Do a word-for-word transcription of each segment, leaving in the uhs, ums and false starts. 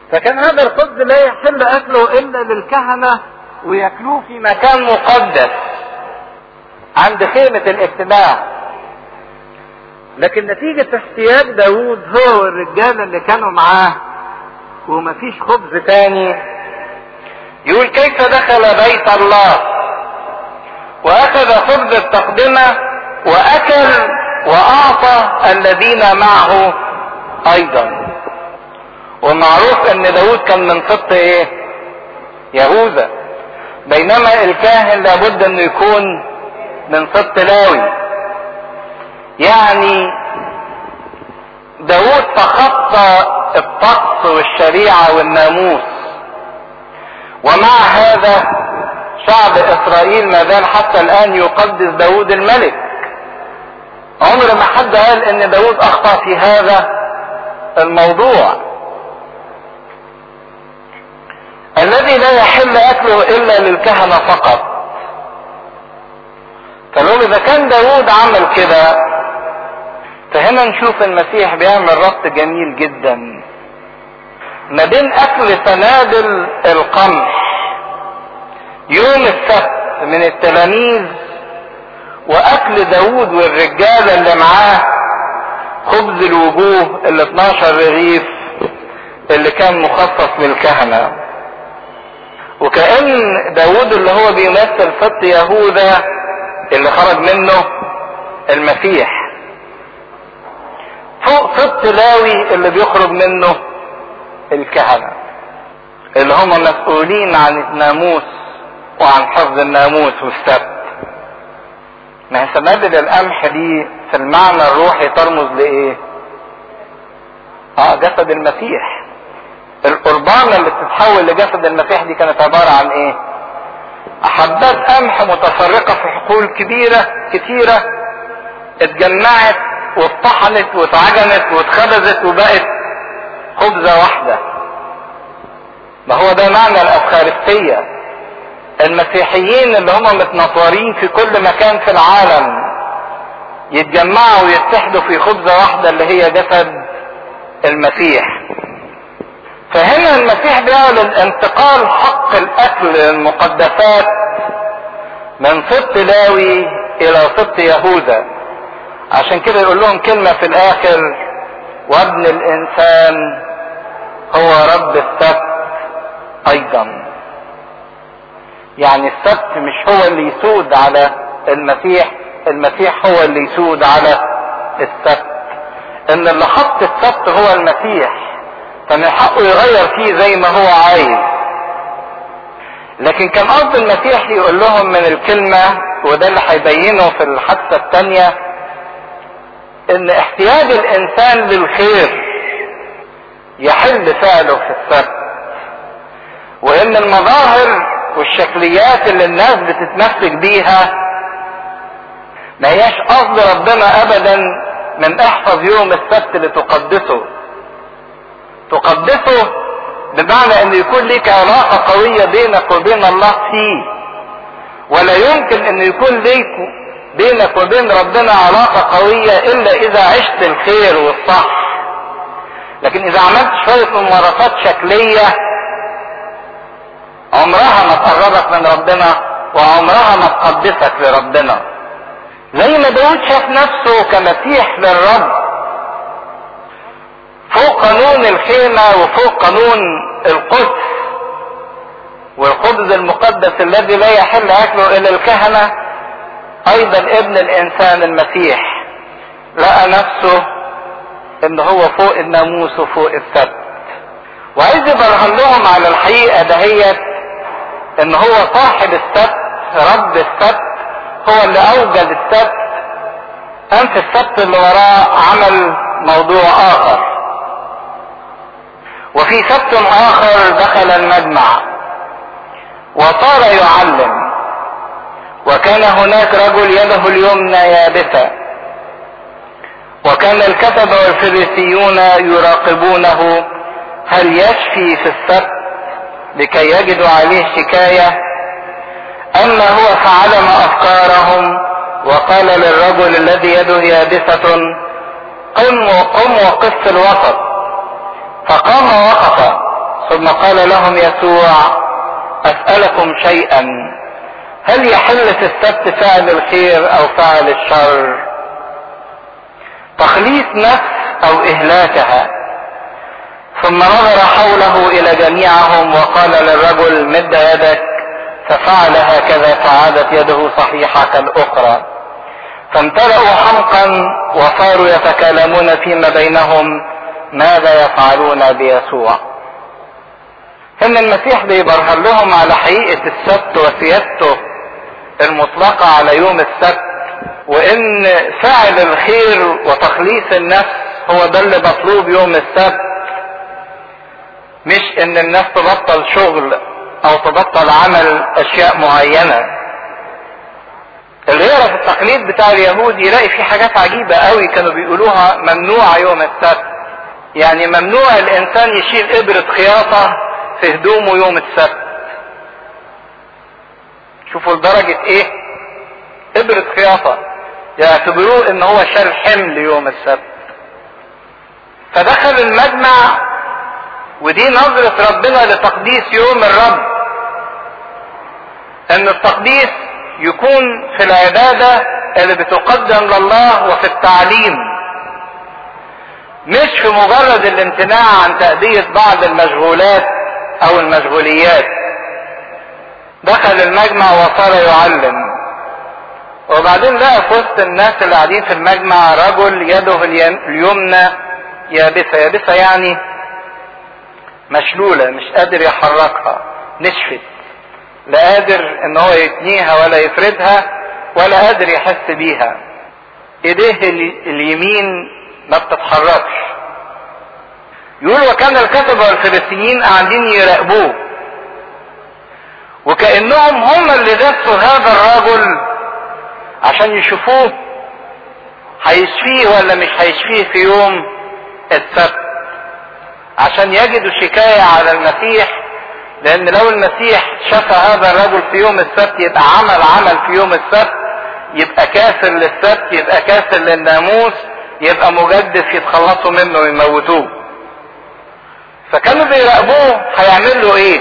فكان هذا الخبز لا يحل اكله الا للكهنة وياكلوه في مكان مقدس عند خيمة الاجتماع. لكن نتيجة احتياج داود هو والرجال اللي كانوا معاه ومفيش خبز تاني، يقول كيف دخل بيت الله واخذ خبز التقدمة واكل واعطى الذين معه ايضا. ومعروف ان داود كان من سبط ايه؟ يهوذا، بينما الكاهن لابد انه يكون من سبط لاوي. يعني داود تخطى الطقس والشريعة والناموس، ومع هذا شعب اسرائيل ما زال حتى الان يقدس داود الملك. عمر ما حد قال ان داود اخطأ في هذا الموضوع. الذي لا يحل اكله الا للكهنة فقط. فلو اذا كان داود عمل كده، فهنا نشوف المسيح بيعمل ربط جميل جدا ما بين اكل سنابل القمح يوم السبت من التلاميذ واكل داود والرجال اللي معاه خبز الوجوه ال اتناشر رغيف اللي كان مخصص للكهنة. وكأن داود اللي هو بيمثل سبط يهوذا اللي خرج منه المسيح، فوق سبط لاوي اللي بيخرج منه الكهنة اللي هم مسؤولين عن الناموس وعن حفظ الناموس والسبت. ما هي سنابل القمح دي في المعنى الروحي ترمز لايه؟ اه جسد المسيح. القربانة اللي بتتحول لجسد المسيح دي كانت عبارة عن ايه؟ حبات قمح متفرقة في حقول كبيرة كتيرة اتجمعت واتطحنت واتعجنت واتخبزت وبقت خبزة واحدة. ما هو ده معنى الافخارستية. المسيحيين اللي هم متنطورين في كل مكان في العالم يتجمعوا ويتحدوا في خبزة واحدة اللي هي جسد المسيح. فهنا المسيح بيعلن انتقال حق الاكل للمقدسات من سبط لاوي الى سبط يهوذا. عشان كده يقول لهم كلمة في الاخر: وابن الانسان هو رب السبت ايضا. يعني السبت مش هو اللي يسود على المسيح، المسيح هو اللي يسود على السبت. ان اللي حط السبت هو المسيح، فمن حقه يغير فيه زي ما هو عايز. لكن كان قصد المسيح يقول لهم من الكلمة، وده اللي هيبينه في الحادثة الثانية، ان احتياج الانسان للخير يحل فعله في السبت، وان المظاهر والشكليات اللي الناس بتتمسك بيها ما هياش قصد ربنا ابدا من احفظ يوم السبت لتقدسه. تقدسه بمعنى ان يكون ليك علاقة قوية بينك وبين الله فيه، ولا يمكن ان يكون ليك بينك وبين ربنا علاقة قوية الا اذا عشت الخير والصح. لكن اذا عملت شوية ممارسات شكلية عمرها ما تقربك من ربنا وعمرها ما تقدسك لربنا. زي ما داود شاف نفسه كمسيح للرب فوق قانون الخيمة وفوق قانون القدس والخبز المقدس الذي لا يحل اكله الا الكهنة، ايضا ابن الانسان المسيح لقى نفسه ان هو فوق الناموس وفوق السبت. وعايز يبرهن لهم على الحقيقة دهيت ان هو صاحب السبت، رب السبت، هو اللي اوجد السبت. قام في السبت اللي وراه عمل موضوع اخر، وفي سبت اخر دخل المجمع وصار يعلم، وكان هناك رجل يده اليمنى يابسة، وكان الكتبة والفريسيون يراقبونه هل يشفي في السبت لكي يجدوا عليه شكاية. اما هو فعلم افكارهم وقال للرجل الذي يده يابسة قم وقم وقف في الوسط. فقام وقف، ثم قال لهم يسوع اسألكم شيئا، هل يحل في السبت فعل الخير او فعل الشر، تخليص نفس او اهلاكها؟ ثم نظر حوله الى جميعهم وقال للرجل مد يدك، ففعل هكذا فعادت يده صحيحة كالاخرى. فامتلأوا حمقا وصاروا يتكلمون فيما بينهم ماذا يفعلون بيسوع. ان المسيح بيبرهن لهم على حقيقة السبت وسيادته المطلقة على يوم السبت، وان فعل الخير وتخليص النفس هو ده اللي مطلوب يوم السبت، مش ان الناس تبطل شغل او تبطل عمل اشياء معينة. اللي يقرا في التقليد بتاع اليهود يلاقي في حاجات عجيبة قوي كانوا بيقولوها ممنوع يوم السبت. يعني ممنوع الانسان يشيل ابرة خياطة في هدومه يوم السبت. شوفوا لدرجة ايه ابرة خياطة، يعتبروه ان هو شال حمل يوم السبت. فدخل المجمع، ودي نظرة ربنا لتقديس يوم الرب، ان التقديس يكون في العبادة اللي بتقدم لله وفي التعليم، مش في مجرد الامتناع عن تأدية بعض المشغولات او المشغوليات. دخل المجمع وصار يعلم، وبعدين لقى في وسط الناس اللي قاعدين في المجمع رجل يده اليمنى يابسة. يابسة يعني مشلولة، مش قادر يحركها، نشفت، لا قادر ان هو يتنيها ولا يفردها ولا قادر يحس بيها. ايديه اليمين ما بتتحركش. يقول وكان الكتبة والفريسيين قاعدين يراقبوه، وكأنهم هم اللي دسوا هذا الرجل عشان يشوفوه هيشفيه ولا مش هيشفيه في يوم السبت، عشان يجدوا شكاية على المسيح. لان لو المسيح شفى هذا الرجل في يوم السبت يبقى عمل عمل في يوم السبت، يبقى كاسر للسبت، يبقى كاسر للناموس، يبقى مجدف يتخلصوا منه ويموتوه. فكانوا بيراقبوه هيعمل له ايه.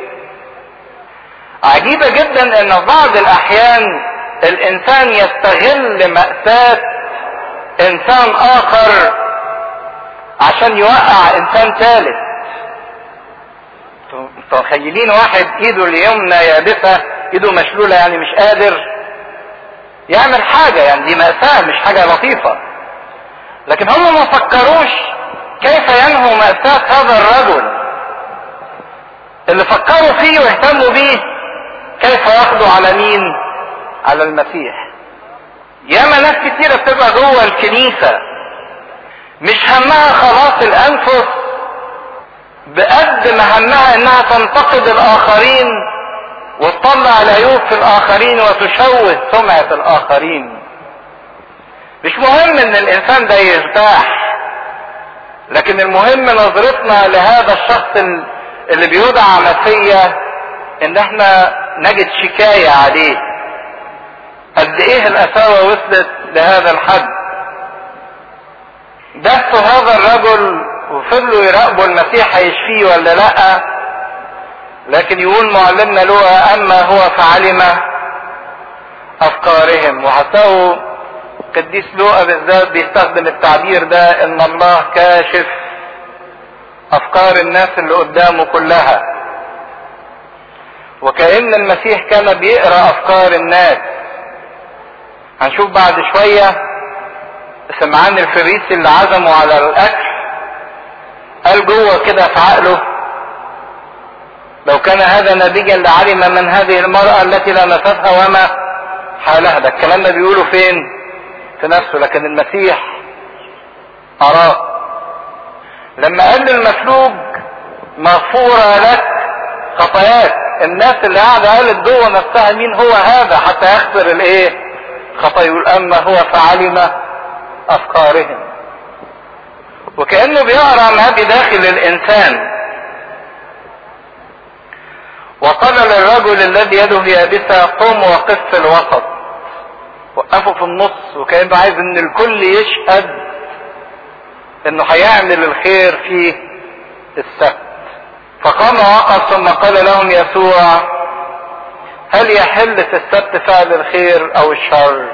عجيبة جدا ان في بعض الاحيان الانسان يستغل مأساة انسان اخر عشان يوقع انسان ثالث. انتوا متخيلين واحد ايده اليمنى يابسة، ايده مشلولة، يعني مش قادر يعمل حاجة، يعني دي مأساة مش حاجة لطيفة. لكن هم ما فكروش كيف ينهوا مأساة هذا الرجل. اللي فكروا فيه واهتموا بيه كيف ياخدوا على مين؟ على المسيح. ياما ناس كتيرة بتبقى جوه الكنيسة مش همها خلاص الانفس بقد ما همها انها تنتقد الاخرين وتطلع العيوب في الاخرين وتشوه سمعة الاخرين. مش مهم ان الانسان ده يرتاح، لكن المهم نظرتنا لهذا الشخص اللي بيدعى مسيا، ان احنا نجد شكاية عليه. قد ايه القساوة وصلت لهذا الحد. دسوا هذا الرجل وفضلوا يراقبوا المسيح هيشفيه ولا لا. لكن يقول معلمنا لوقا اما هو فعلم افكارهم. وهتلاقوا قديس لوقا بالذات بيستخدم التعبير ده، ان الله كاشف افكار الناس اللي قدامه كلها. وكأن المسيح كان بيقرأ افكار الناس. هنشوف بعد شوية سمعان الفريسي اللي عزموا على الاكل قال جوه كده في عقله لو كان هذا نبيا لعلم من هذه المرأة التي لمستها وما حالها. ده الكلام ده بيقوله فين؟ في نفسه. لكن المسيح أراه لما قال للمسلوب مغفورة لك خطاياك. الناس اللي قاعدة قالت جوه نفسها مين هو هذا حتى يغفر الايه؟ خطايا. يقول اما هو فعلم افكارهم. وكأنه بيقرأ ما بداخل الانسان. وقال للرجل الذي يده يابسة قم وقف في الوسط. وقفوا في النص، وكأنه عايز ان الكل يشهد انه هيعمل الخير في السبت. فقال فقام وقف ثم قال لهم يسوع: هل يحل في السبت فعل الخير او الشر؟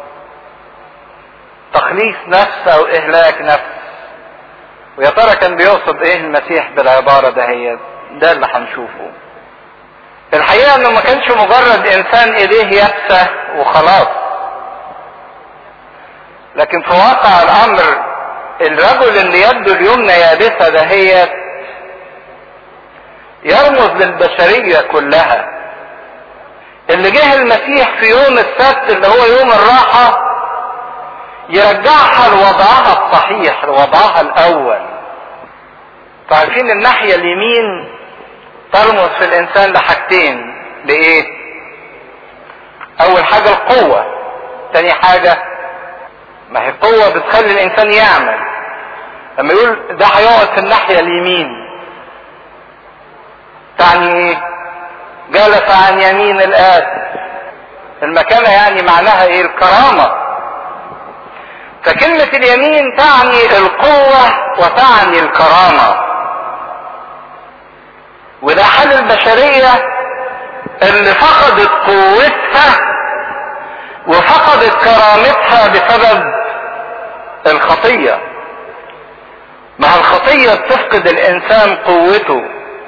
تخليص نفس او اهلاك نفس؟ ويا ترى كان بيقصد ايه المسيح بالعبارة دهيت؟ ده اللي هنشوفه. الحقيقة انه ما كانش مجرد انسان ايديه يابسة وخلاص، لكن في واقع الامر الرجل اللي يده اليمنى يابسة دهيت يرمز للبشرية كلها، اللي جه المسيح في يوم السبت اللي هو يوم الراحة يرجعها لوضعها الصحيح، لوضعها الاول. فعارفين الناحية اليمين ترمز في الانسان لحاجتين، لايه؟ اول حاجة القوة، تاني حاجة ما هي قوة بتخلي الانسان يعمل. لما يقول ده هيقعد في الناحية اليمين تعني ايه؟ جلس عن يمين الآب. المكانة يعني معناها ايه؟ الكرامة. فكلمة اليمين تعني القوة وتعني الكرامة، وده حال البشرية اللي فقدت قوتها وفقدت كرامتها بسبب الخطية. مع الخطية بتفقد الانسان قوته.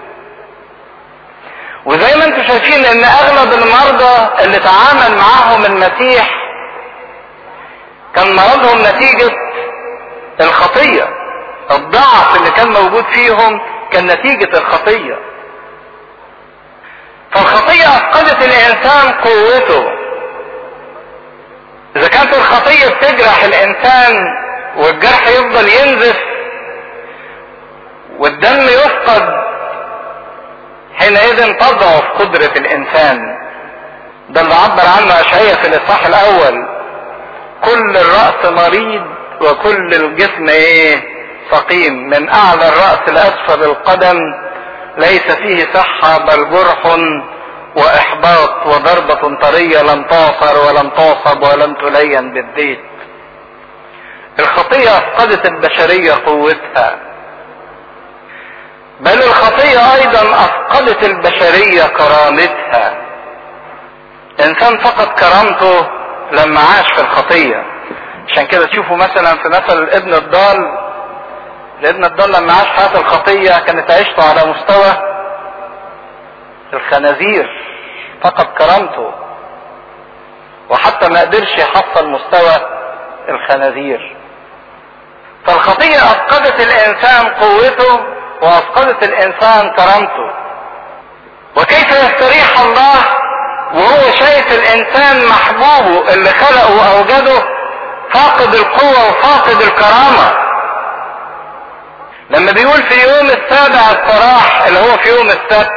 وزي ما انتم شايفين ان اغلب المرضى اللي تعامل معاهم المسيح كان مرضهم نتيجة الخطية. الضعف اللي كان موجود فيهم كان نتيجة الخطية. فالخطية افقدت الانسان قوته. اذا كانت الخطية بتجرح الانسان والجرح يفضل ينزف والدم يفقد، حينئذ تضعف قدرة الانسان. ده اللي عبر عنه اشعياء في الاصحاح الاول: كل الرأس مريض وكل الجسم ايه؟ سقيم، من اعلى الرأس لاسفل القدم ليس فيه صحة بل جرح واحباط وضربة طرية لم تعصر ولم تعصب ولم تلين بالزيت. الخطية افقدت البشرية قوتها، بل الخطية ايضا افقدت البشرية كرامتها. انسان فقد كرامته لما عاش في الخطية. عشان كده تشوفوا مثلا في مثل الابن الضال، الابن الضال لما عاش حياة الخطية كانت عيشته على مستوى الخنازير، فقد كرامته وحتى ما قدرش يحصل مستوى الخنازير. فالخطية افقدت الانسان قوته وافقدت الانسان كرامته. وكيف يستريح الله وهو شايف الانسان محبوبه اللي خلقه واوجده فاقد القوة وفاقد الكرامة؟ لما بيقول في يوم السابع الصراح اللي هو في يوم السبت،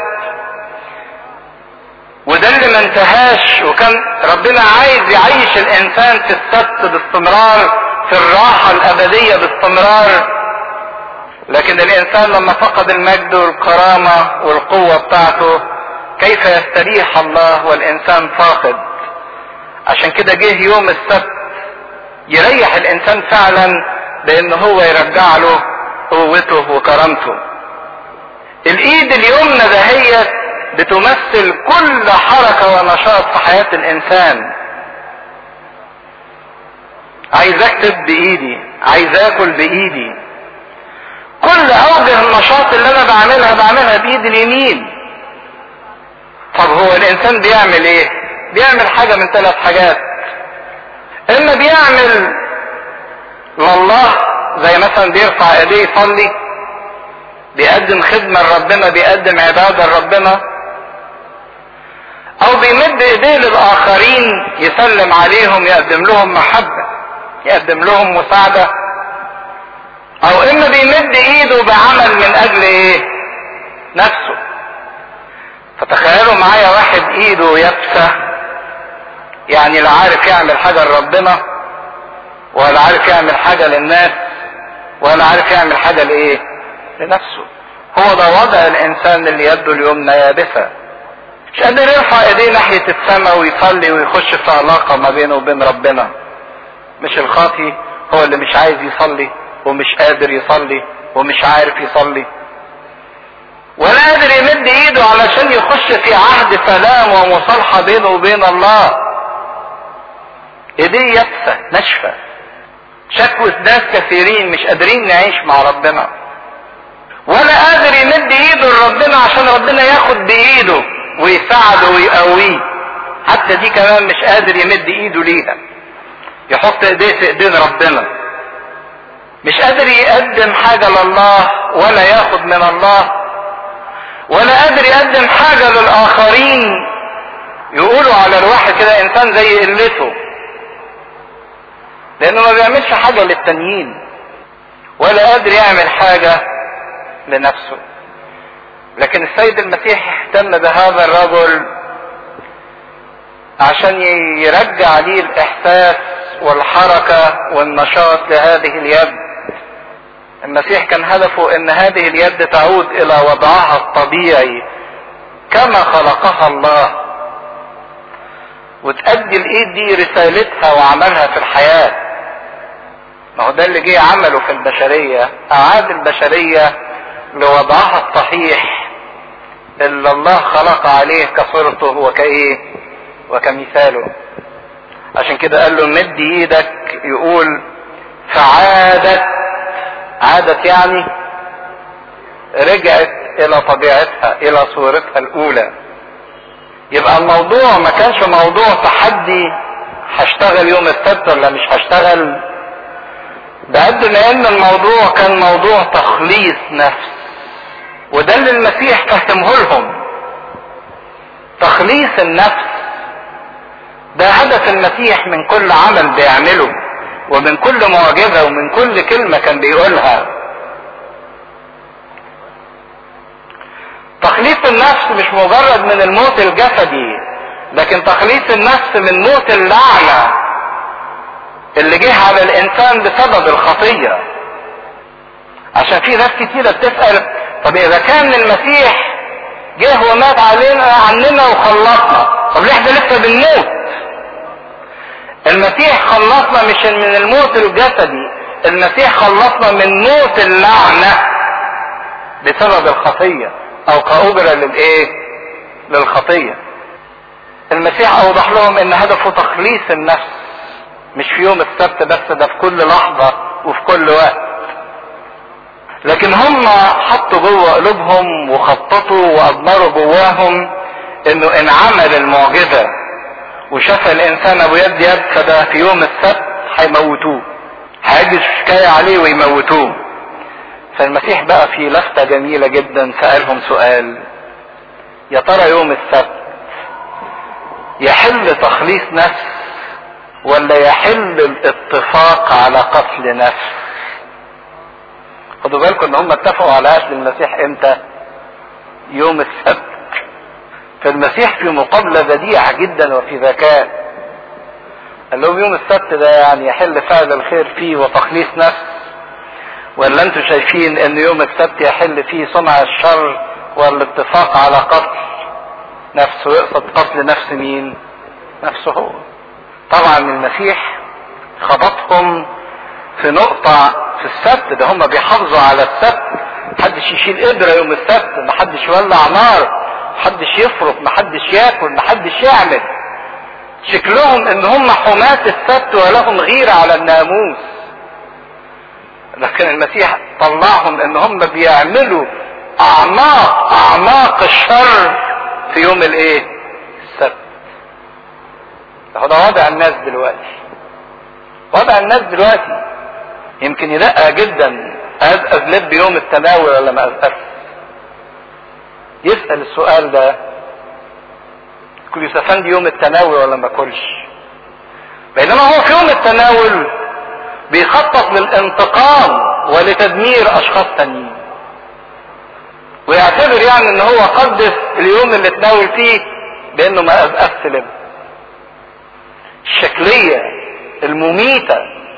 وده اللي ما انتهاش، وكان ربنا عايز يعيش الانسان في السبت باستمرار، في الراحة الابدية باستمرار، لكن الانسان لما فقد المجد والكرامة والقوة بتاعته كيف يستريح الله والانسان فاقد؟ عشان كده جه يوم السبت يريح الانسان فعلا، بان هو يرجع له قوته وكرامته. الايد اليمنى دهيت بتمثل كل حركة ونشاط في حياة الانسان. عايز اكتب بايدي، عايز اكل بايدي، كل اوجه النشاط اللي انا بعملها بعملها بايد اليمين. طب هو الانسان بيعمل ايه؟ بيعمل حاجة من ثلاث حاجات. اما بيعمل لله، زي مثلا بيرفع ايديه يصلي، بيقدم خدمة لربنا، بيقدم عبادة لربنا، او بيمد ايديه للاخرين يسلم عليهم، يقدم لهم محبة، يقدم لهم مساعدة، او اما بيمد ايده بعمل من اجل ايه؟ نفسه. فتخيلوا معايا واحد ايده يابسة، يعني لا عارف يعمل حاجة لربنا ولا عارف يعمل حاجة للناس ولا عارف يعمل حاجة لايه؟ لنفسه. هو ده وضع الانسان اللي يده اليمنى يابسة، مش قادر يرفع ايديه ناحية السماء ويصلي ويخش في علاقة ما بينه وبين ربنا. مش الخاطي هو اللي مش عايز يصلي ومش قادر يصلي ومش عارف يصلي، ولا قادر يمد ايده علشان يخش في عهد سلام ومصالحة بينه وبين الله. ايديه يابسة ناشفة، شكوى ناس كثيرين مش قادرين نعيش مع ربنا، ولا قادر يمد ايده لربنا عشان ربنا ياخد بايده ويساعده ويقويه. حتى دي كمان مش قادر يمد ايده ليها، يحط ايديه في ايدين ربنا. مش قادر يقدم حاجة لله ولا ياخد من الله، ولا قادر يقدم حاجة للآخرين. يقولوا على الواحد كده انسان زي قلته، لانه ما بيعملش حاجة للتانيين ولا قادر يعمل حاجة لنفسه. لكن السيد المسيح اهتم بهذا الرجل عشان يرجع ليه الاحساس والحركة والنشاط لهذه اليد. المسيح كان هدفه ان هذه اليد تعود الى وضعها الطبيعي كما خلقها الله، وتأدي الايد دي رسالتها وعملها في الحياة. ما هو ده اللي جه عمله في البشرية، اعاد البشرية لوضعها الصحيح اللي الله خلق عليه كصورته وكايه وكمثاله. عشان كده قال له مد ايدك، يقول فعادت. عادت يعني رجعت الى طبيعتها، الى صورتها الاولى. يبقى الموضوع ما كانش موضوع تحدي هشتغل يوم السبت ولا مش هشتغل، ده قد ما ان الموضوع كان موضوع تخليص نفس. وده اللي المسيح فهمه لهم، تخليص النفس. ده هدف المسيح من كل عمل بيعمله، ومن كل معجزة، ومن كل كلمة كان بيقولها. تخليص النفس مش مجرد من الموت الجسدي، لكن تخليص النفس من موت اللعنة اللي جه على الانسان بسبب الخطية. عشان في ناس كتيرة بتسأل طب اذا كان المسيح جه ومات علينا عننا وخلصنا، طب ليه احنا لسه بنموت؟ المسيح خلصنا مش من الموت الجسدي، المسيح خلصنا من موت اللعنة بسبب الخطية او كأجرة للايه؟ للخطية. المسيح اوضح لهم ان هدفه تخليص النفس، مش في يوم السبت بس، ده في كل لحظة وفي كل وقت. لكن هم حطوا جوه قلوبهم وخططوا وأضمروا جواهم انه ان عمل المعجزة وشاف الانسان ابو يد يد ده في يوم السبت هيموتوه، هيجي شكاية عليه ويموتوه. فالمسيح بقى في لفتة جميلة جدا سألهم سؤال: يا ترى يوم السبت يحل تخليص نفس ولا يحل الاتفاق على قتل نفس؟ خدوا بالكم ان هم اتفقوا على قتل المسيح امتى؟ يوم السبت. فالمسيح في مقابلة بديعة جدا وفي ذكاء قال لهم يوم السبت ده يعني يحل فعل الخير فيه وتخليص نفس، ولا انتوا شايفين ان يوم السبت يحل فيه صنع الشر والاتفاق على قتل نفس؟ ويقصد قتل نفس مين؟ نفسه هو. طبعا المسيح خبطهم في نقطة في السبت ده، هم بيحافظوا على السبت، محدش يشيل قدرة يوم السبت، محدش يولع نار، محدش يفرق، محدش ياكل، محدش يعمل. شكلهم ان هم حماة السبت ولهم غيرة على الناموس. لكن المسيح طلعهم ان هم بيعملوا اعماق اعماق الشر في يوم الايه؟ السبت. ده وضع الناس دلوقتي. وضع الناس دلوقتي يمكن يدقق جدا، ازقز لب يوم التناول ولا ما ازقز؟ يسأل السؤال ده كل يوسفان دي يوم التناول ولا ما كلش؟ بينما هو في يوم التناول بيخطط للانتقام ولتدمير اشخاص تانيين، ويعتبر يعني ان هو قدس اليوم اللي اتناول فيه بانه ما ازقزش لب. الشكلية المميتة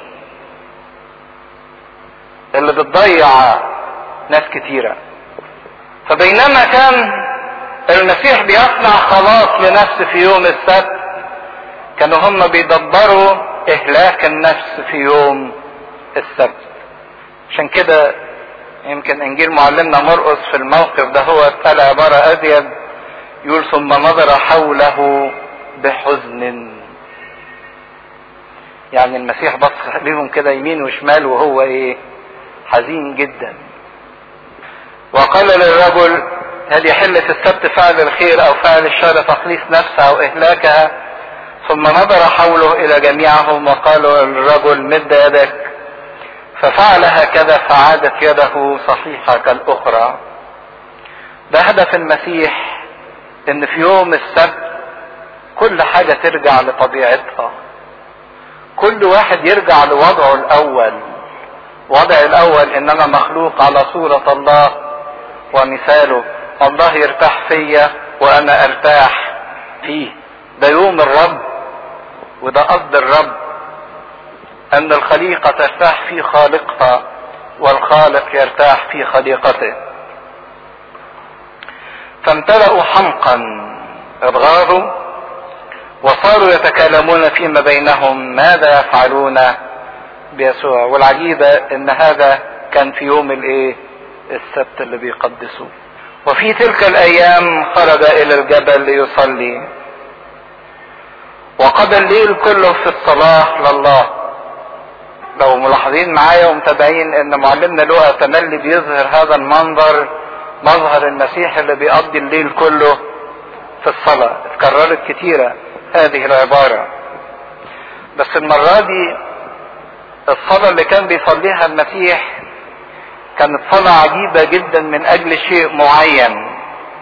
اللي بتضيع ناس كتيرة. فبينما كان المسيح بيصنع خلاص لنفس في يوم السبت، كانوا هم بيدبروا اهلاك النفس في يوم السبت. عشان كده يمكن انجيل معلمنا مرقس في الموقف ده هو قال عبارة ازيد، يقول ثم نظر حوله بحزن. يعني المسيح بص ليهم كده يمين وشمال وهو ايه؟ حزين جدا. وقال للرجل هل يحل في السبت فعل الخير او فعل الشر، تخليص نفسها او اهلاكها؟ ثم نظر حوله الى جميعهم وقال للرجل مد يدك، ففعل هكذا فعادت يده صحيحة كالاخرى. ده هدف المسيح، ان في يوم السبت كل حاجة ترجع لطبيعتها، كل واحد يرجع لوضعه الاول. وضع الاول ان انا مخلوق على صورة الله ومثاله، الله يرتاح فيا وانا ارتاح فيه. ده يوم الرب، وده قصد الرب، ان الخليقة ترتاح في خالقها والخالق يرتاح في خليقته. فامتلأوا حمقا، اتغاظوا وصاروا يتكلمون فيما بينهم ماذا يفعلون بيسوع. والعجيبة ان هذا كان في يوم الايه؟ السبت اللي بيقدسوه. وفي تلك الايام خرج الى الجبل ليصلي، وقضى الليل كله في الصلاة لله. لو ملاحظين معايا ومتابعين ان معلمنا لوقا تملي بيظهر هذا المنظر، مظهر المسيح اللي بيقضي الليل كله في الصلاة. اتكررت كتيرة هذه العبارة، بس المرة دي الصلاة اللي كان بيصليها المسيح كانت صلاة عجيبة جدا من اجل شيء معين،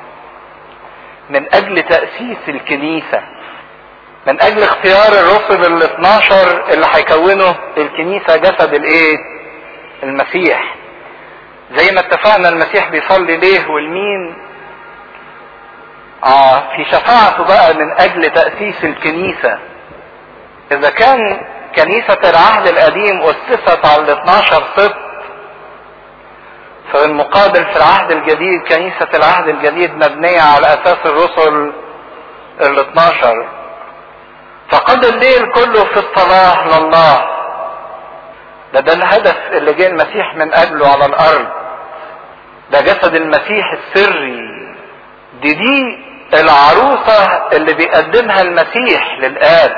من اجل تأسيس الكنيسة، من اجل اختيار الرسل ال اثناشر اللي هيكونوا الكنيسة جسد الايه؟ المسيح. زي ما اتفقنا المسيح بيصلي ليه والمين؟ اه في شفاعته بقى من اجل تأسيس الكنيسة. اذا كان كنيسة العهد القديم اسست على ال اثناشر سبط، فالمقابل في العهد الجديد كنيسة العهد الجديد مبنية على اساس الرسل ال اثناشر. فقضى الليل كله في الصلاة لله. ده ده الهدف اللي جاء المسيح من اجله على الارض. ده جسد المسيح السري، دي دي العروسة اللي بيقدمها المسيح للآب.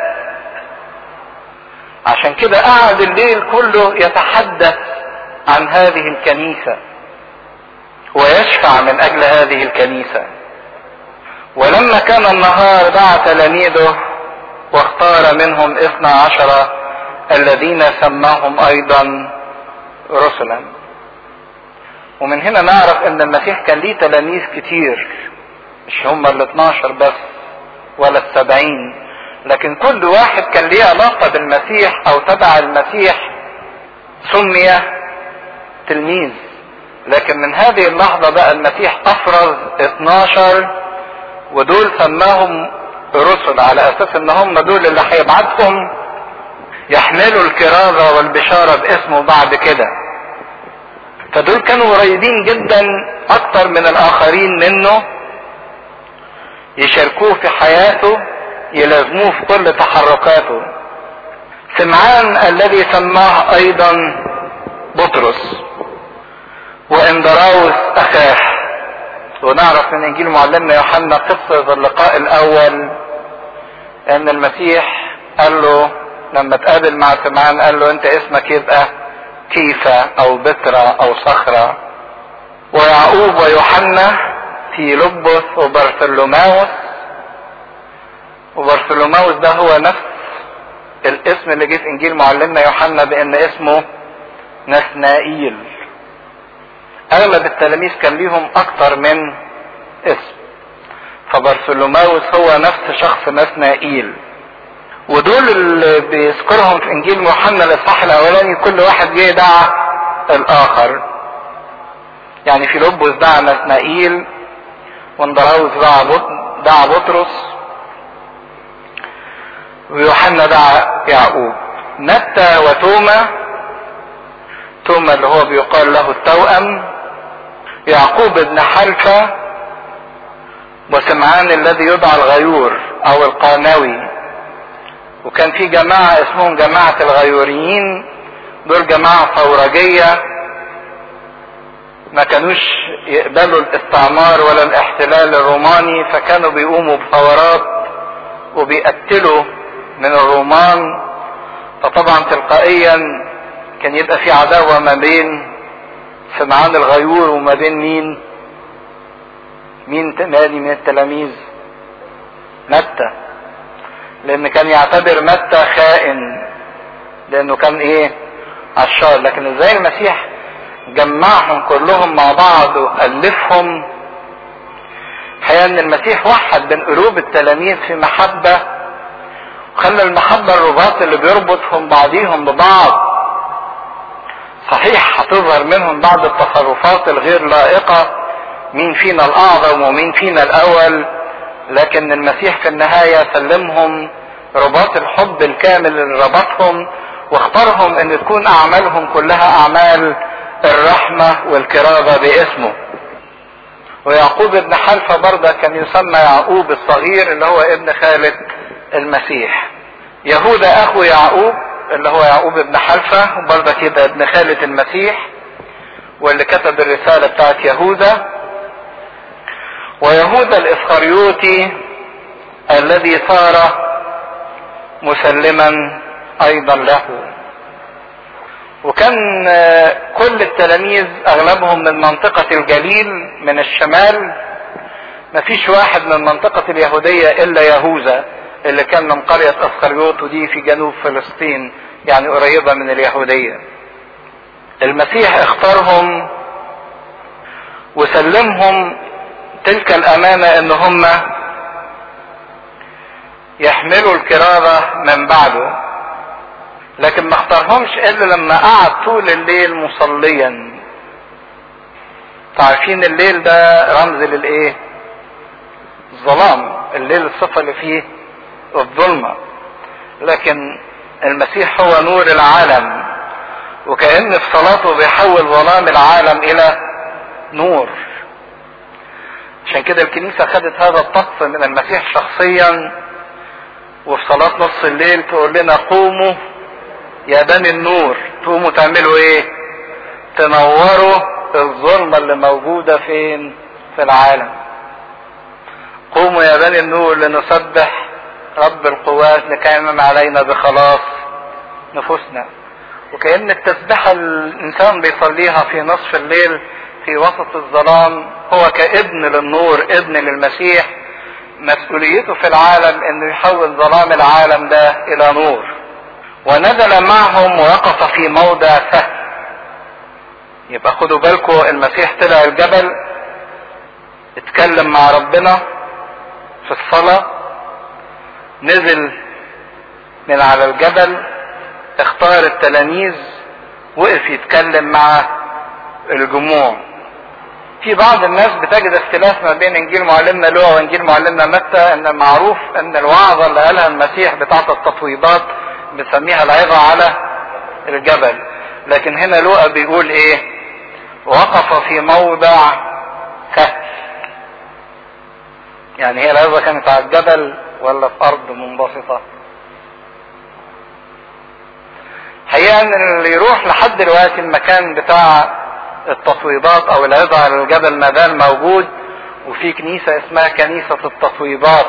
عشان كده قعد الليل كله يتحدث عن هذه الكنيسة ويشفع من اجل هذه الكنيسة. ولما كان النهار دعا تلاميذه واختار منهم اثنا عشر الذين سماهم ايضا رسلا. ومن هنا نعرف ان المسيح كان ليه تلاميذ كتير، مش هم ال اثناشر بس ولا السبعين، لكن كل واحد كان ليه علاقة بالمسيح او تبع المسيح سمي تلميذ. لكن من هذه اللحظة بقى المسيح افرز اثناشر ودول سماهم رسل، على اساس ان هم دول اللي هيبعتهم يحملوا الكرازة والبشارة باسمه بعد كده. فدول كانوا قريبين جدا اكتر من الاخرين منه، يشاركوه في حياته، يلازموه في كل تحركاته. سمعان الذي سماه ايضا بطرس، واندراوس اخاه. ونعرف من انجيل معلمنا يوحنا قصة اللقاء الاول ان المسيح قال له لما تقابل مع سمعان قال له انت اسمك يبقى كيفة او بترا او صخرة. ويعقوب ويوحنا في لبس وبرثلوماوس. وبرثلوماوس ده هو نفس الاسم اللي جه في انجيل معلمنا يوحنا بان اسمه نثنائيل. اغلب التلاميذ كان ليهم اكتر من اسم، فبرثلوماوس هو نفس شخص نثنائيل. ودول اللي بيذكرهم في انجيل يوحنا الاصحاح الاولاني كل واحد جه دعا الاخر. يعني في لبس دعا نثنائيل، واندراوس دعا دعا بطرس، ويوحنا دعا يعقوب. متى وتوما، توما اللي هو بيقال له التوأم، يعقوب ابن حلفة، وسمعان الذي يدعى الغيور او القانوي. وكان في جماعة اسمهم جماعة الغيوريين، دول جماعة ثورجية ما كانوش يقبلوا الاستعمار ولا الاحتلال الروماني، فكانوا بيقوموا بثورات وبيقتلوا من الرومان. فطبعا تلقائيا كان يبقى في عداوة ما بين سمعان الغيور وما بين مين مين تاني من التلاميذ؟ متى، لان كان يعتبر متى خائن لانه كان ايه عشار. لكن ازاي المسيح جمعهم كلهم مع بعض والفهم؟ الحقيقه ان المسيح وحد بين قلوب التلاميذ في محبه، وخلى المحبه الرباط اللي بيربطهم بعضيهم ببعض. صحيح هتظهر منهم بعض التصرفات الغير لائقه، مين فينا الاعظم ومين فينا الاول، لكن المسيح في النهايه سلمهم رباط الحب الكامل اللي ربطهم، واختارهم ان تكون اعمالهم كلها اعمال الرحمه والكرامه باسمه. ويعقوب ابن حلفة برضه كان يسمى يعقوب الصغير اللي هو ابن خالة المسيح. يهوذا اخو يعقوب اللي هو يعقوب ابن حلفة وبرضه كده ابن خالة المسيح، واللي كتب الرسالة بتاعت يهوذا. ويهوذا الاسخريوطي الذي صار مسلما ايضا له. وكان كل التلاميذ اغلبهم من منطقة الجليل من الشمال، مفيش واحد من منطقة اليهودية الا يهوذا اللي كان من قرية اسخريوط، ودي في جنوب فلسطين يعني قريبة من اليهودية. المسيح اختارهم وسلمهم تلك الامانة ان هم يحملوا الكرازة من بعده، لكن ما اختارهمش الا لما قعد طول الليل مصليا. تعرفين الليل ده رمز للايه؟ الظلام. الليل الصفة اللي فيه الظلمة، لكن المسيح هو نور العالم، وكأن في صلاته بيحول ظلام العالم الى نور. عشان كده الكنيسة خدت هذا الطقس من المسيح شخصيا، وفي صلاة نص الليل تقول لنا قوموا يا بني النور. تقوموا تعملوا ايه؟ تنوروا الظلمة اللي موجودة فين؟ في العالم. قوموا يا بني النور لنسبح رب القوات لكي ينعم علينا بخلاص نفوسنا. وكأن التسبيحة الانسان بيصليها في نصف الليل في وسط الظلام هو كابن للنور، ابن للمسيح. مسؤوليته في العالم انه يحول ظلام العالم ده الى نور. ونزل معهم ووقف في موضع سهل. يبقى خدوا بالكم، المسيح طلع الجبل اتكلم مع ربنا في الصلاة، نزل من على الجبل، اختار التلاميذ، وقف يتكلم مع الجموع. في بعض الناس بتجد اختلاف ما بين انجيل معلمنا لوقا وانجيل معلمنا متى، ان معروف ان الوعظة اللي قالها المسيح بتاعت التطويبات بنسميها العظة على الجبل، لكن هنا لوقا بيقول ايه؟ وقف في موضع سهل. يعني هي العظة كانت على الجبل ولا في ارض منبسطة؟ حقيقة ان اللي يروح لحد دلوقتي المكان بتاع التطويبات او العظة على الجبل ما زال موجود، وفي كنيسة اسمها كنيسة التطويبات.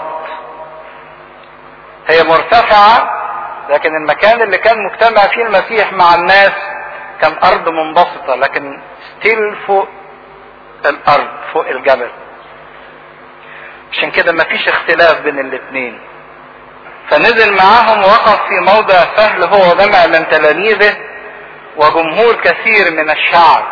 هي مرتفعة، لكن المكان اللي كان مجتمع فيه المسيح مع الناس كان ارض منبسطة، لكن ستيل فوق الارض فوق الجبل. عشان كده مفيش اختلاف بين الاثنين. فنزل معاهم ووقف في موضع سهل هو جمع من تلاميذه وجمهور كثير من الشعب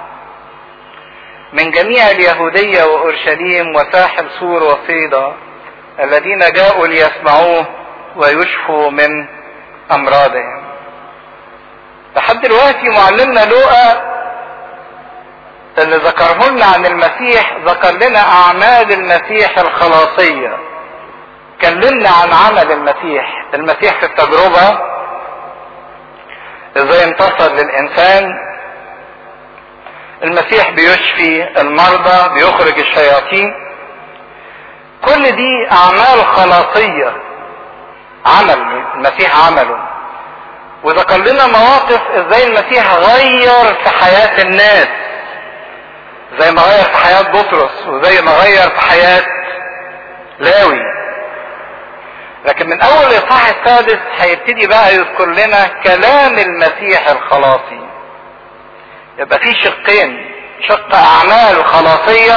من جميع اليهودية وأورشليم وساحل سور وصيدا، الذين جاءوا ليسمعوه ويشفوا من أمراضهم. لحد دلوقتي معلمنا لوقا اللي ذكره لنا عن المسيح ذكر لنا أعمال المسيح الخلاصية، كلمنا عن عمل المسيح. المسيح في التجربة ازاي انتصر للإنسان، المسيح بيشفي المرضى، بيخرج الشياطين. كل دي أعمال خلاصية عمل المسيح عمله. وذكر لنا مواقف ازاي المسيح غير في حياة الناس، زي ما غير في حياة بطرس وزي ما غير في حياة لاوي. لكن من اول الاصحاح السادس هيبتدي بقى يذكر لنا كلام المسيح الخلاصي. يبقى في شقين، شق اعمال خلاصية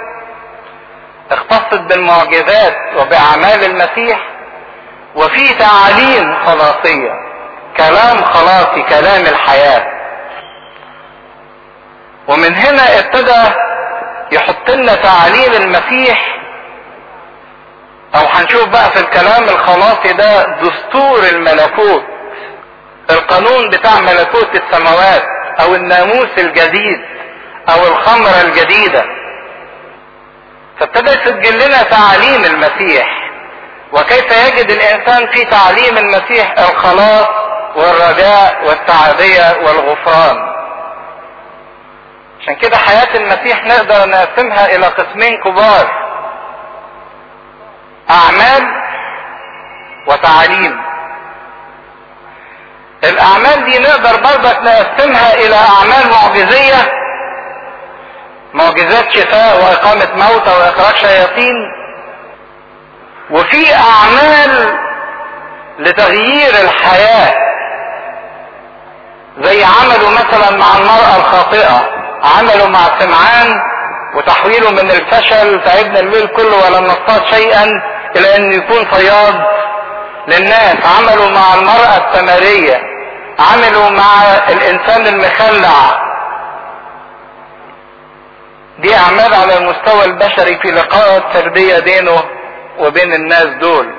اختصت بالمعجزات وباعمال المسيح، وفي تعاليم خلاصية، كلام خلاصي، كلام الحياة. ومن هنا ابتدى يحط لنا تعاليم المسيح، او هنشوف بقى في الكلام الخلاصي ده دستور الملكوت، القانون بتاع ملكوت السماوات، او الناموس الجديد، او الخمرة الجديدة. فابتدى يسجل لنا تعاليم المسيح، وكيف يجد الانسان في تعليم المسيح الخلاص والرجاء والسعادية والغفران. عشان كده حياة المسيح نقدر نقسمها الى قسمين كبار، اعمال وتعاليم. الاعمال دي نقدر برضك نقسمها الى اعمال معجزية، معجزات شفاء واقامة موتى واخراج شياطين، وفي اعمال لتغيير الحياة، زي عملوا مثلا مع المرأة الخاطئة، عملوا مع سمعان وتحويله من الفشل تعبنا الليل كله ولم نصطاد شيئا الى ان يكون صياد للناس. عملوا مع المرأة السمارية، عملوا مع الانسان المخلع. دي اعمال على المستوى البشري في لقاءات فردية بينه وبين الناس دول.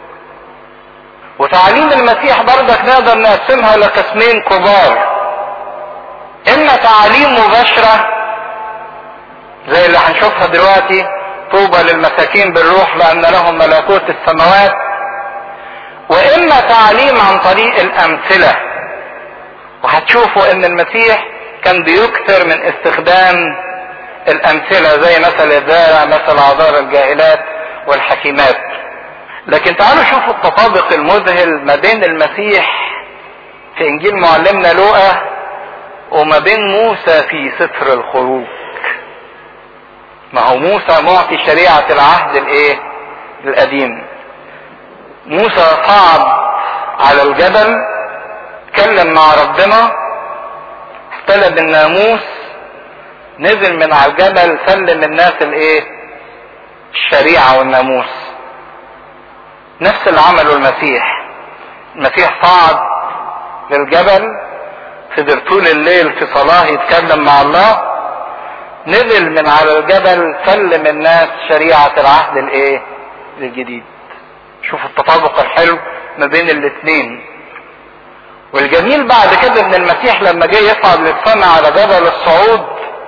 وتعليم المسيح برضك نقدر نقسمها لقسمين كبار، اما تعاليم مباشرة زي اللي هنشوفها دلوقتي، طوبى للمساكين بالروح لان لهم ملكوت السماوات، واما تعليم عن طريق الامثلة. وهتشوفوا ان المسيح كان بيكثر من استخدام الامثلة، زي مثل الزارع، مثل عذار الجاهلات والحكيمات. لكن تعالوا شوفوا التطابق المذهل ما بين المسيح في انجيل معلمنا لوقا وما بين موسى في سفر الخروج. ما هو موسى معطي شريعة العهد الايه القديم. موسى صعد على الجبل، اتكلم مع ربنا، استلم الناموس، نزل من على الجبل، سلم الناس الايه الشريعة والناموس. نفس اللي عمله المسيح. المسيح صعد للجبل، فضل طول الليل في صلاة يتكلم مع الله، نزل من على الجبل، سلم الناس شريعة العهد الايه الجديد. شوفوا التطابق الحلو ما بين الاثنين. والجميل بعد كده ان المسيح لما جه يصعد للسماء على جبل الصعود،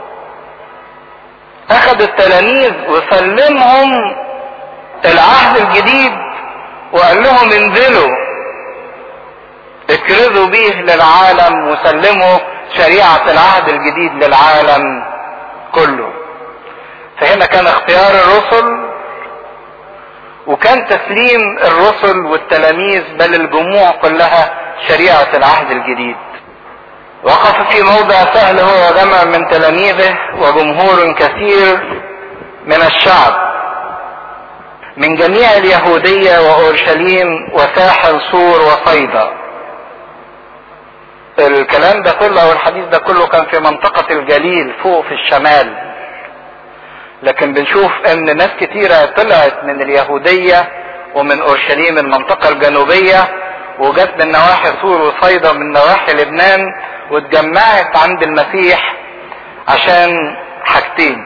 اخذ التلاميذ وسلمهم العهد الجديد وقال لهم انزلوا اكرزوا به للعالم وسلموا شريعة العهد الجديد للعالم كله. فهنا كان اختيار الرسل، وكان تسليم الرسل والتلاميذ بل الجموع كلها شريعة العهد الجديد. وقف في موضع سهل هو جمع من تلاميذه وجمهور كثير من الشعب من جميع اليهودية وأورشليم وساحل صور وصيدا. الكلام ده كله او الحديث ده كله كان في منطقة الجليل فوق في الشمال. لكن بنشوف ان ناس كتيرة طلعت من اليهودية ومن اورشليم المنطقة الجنوبية، وجت من نواحي صور وصيدا من نواحي لبنان، واتجمعت عند المسيح عشان حاجتين: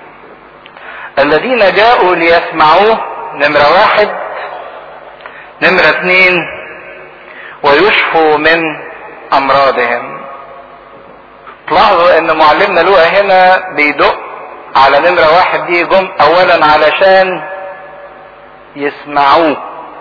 الذين جاءوا ليسمعوه نمرة واحد، نمرة اتنين ويشفوا من امراضهم. تلاحظوا ان معلمنا لوقا هنا بيدق على نمرة واحد دي جم اولا علشان يسمعوه.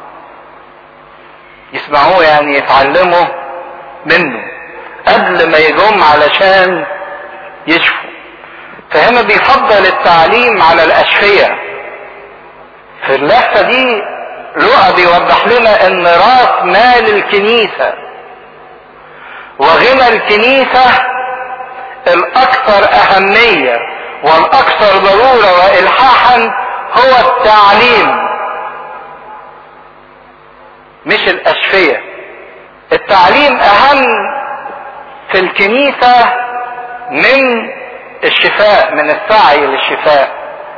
يسمعوه يعني يتعلموا منه قبل ما يجم علشان يشفوا. فهنا بيفضل التعليم على الاشفية. في اللفة دي لوقا بيوضح لنا ان راس مال الكنيسة وغنى الكنيسة الاكثر اهمية والاكثر ضرورة والحاحا هو التعليم مش الاشفية. التعليم اهم في الكنيسة من الشفاء، من السعي للشفاء.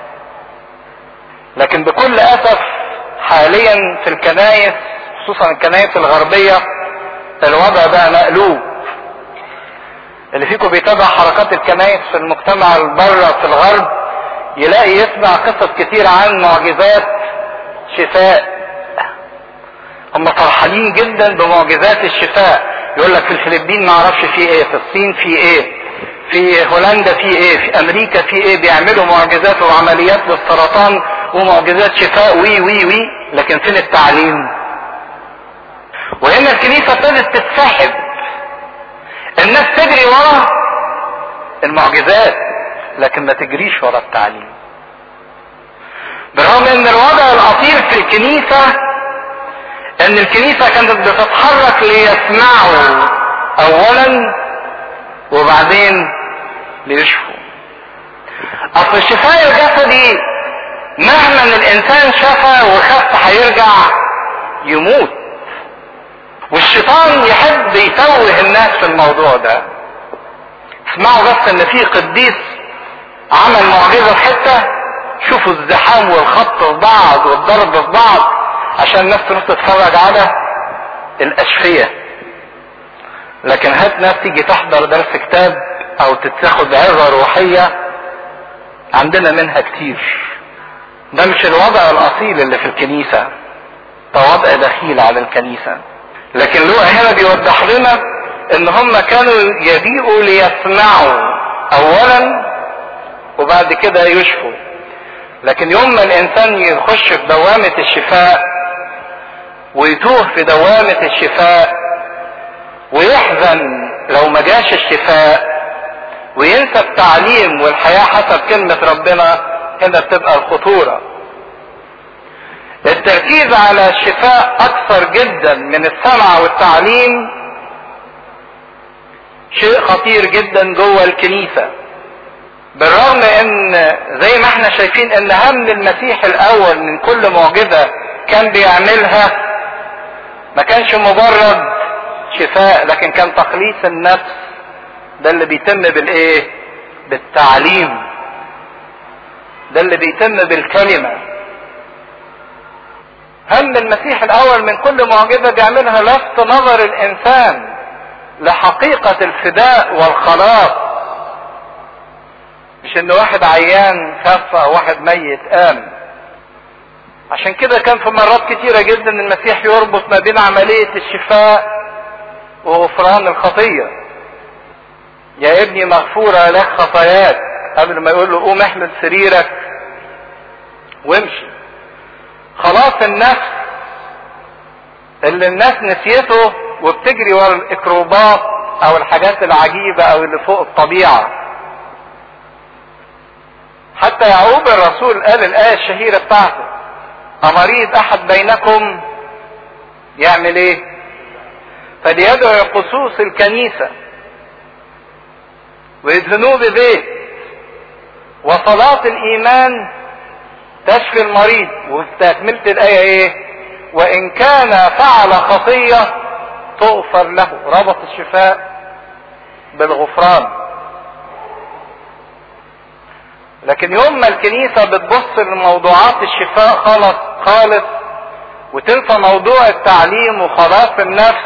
لكن بكل اسف حاليا في الكنائس خصوصا الكنائس الغربية الوضع بقى مقلوب. اللي فيكم بيتابع حركات الكنائس في المجتمع البره في الغرب يلاقي يسمع قصص كتير عن معجزات شفاء. هم فرحانين جدا بمعجزات الشفاء. يقول لك في الفلبين ما اعرفش في ايه، في الصين في ايه، في هولندا في ايه، في امريكا في ايه، بيعملوا معجزات وعمليات للسرطان ومعجزات شفاء وي وي وي. لكن فين التعليم؟ وهنا الكنيسة ابتدت تتسحب، الناس تجري ورا المعجزات لكن ما تجريش ورا التعليم. برغم ان الوضع الاصيل في الكنيسة ان الكنيسة كانت بتتحرك ليسمعوا اولا وبعدين ليشفوا. اصل الشفاء الجسدي مهما الانسان شفى وخف هيرجع يموت، والشيطان يحب يتوه الناس في الموضوع ده. اسمعوا بس ان في قديس عمل معجزة في حتة، شوفوا الزحام والخط في بعض والضرب في بعض عشان الناس تروح تتفرج على الاشفية. لكن هات ناس تيجي تحضر درس كتاب او تتاخد عظة روحية عندنا منها كتير. ده مش الوضع الاصيل اللي في الكنيسة، ده وضع دخيل على الكنيسة. لكن لوقا هنا بيوضح لنا ان هم كانوا يجيئوا ليسمعوا اولا وبعد كده يشفوا. لكن يوم ما الانسان يخش في دوامة الشفاء ويتوه في دوامة الشفاء ويحزن لو ما جاش الشفاء وينسى التعليم والحياة حسب كلمة ربنا، هنا بتبقى الخطورة. التركيز على الشفاء اكثر جدا من السمع والتعليم شيء خطير جدا جوه الكنيسة. بالرغم ان زي ما احنا شايفين ان هم المسيح الاول من كل معجزة كان بيعملها ما كانش مجرد شفاء لكن كان تخليص النفس. ده اللي بيتم بالايه؟ بالتعليم، ده اللي بيتم بالكلمة. هم المسيح الاول من كل معجزة بيعملها لفت نظر الانسان لحقيقة الفداء والخلاص، مش ان واحد عيان خف او واحد ميت قام. عشان كده كان في مرات كتيرة جدا المسيح يربط ما بين عملية الشفاء وغفران الخطية. يا ابني مغفورة لك خطاياك، قبل ما يقول له قوم احمل سريرك وامشي. خلاص النفس اللي الناس نسيته وبتجري ورا الاكروبات او الحاجات العجيبة او اللي فوق الطبيعة. حتى يعقوب الرسول قال الآية الشهيرة بتاعته: أمريض أحد بينكم يعمل إيه؟ فليدعو قصوص الكنيسة ويدهنوه بزيت وصلاة الإيمان تشفي المريض. واستكملت الآية إيه؟ وإن كان فعل خطية تغفر له. ربط الشفاء بالغفران. لكن يوم ما الكنيسة بتبص لموضوعات الشفاء خالص خالص وتنسى موضوع التعليم وخلاص النفس،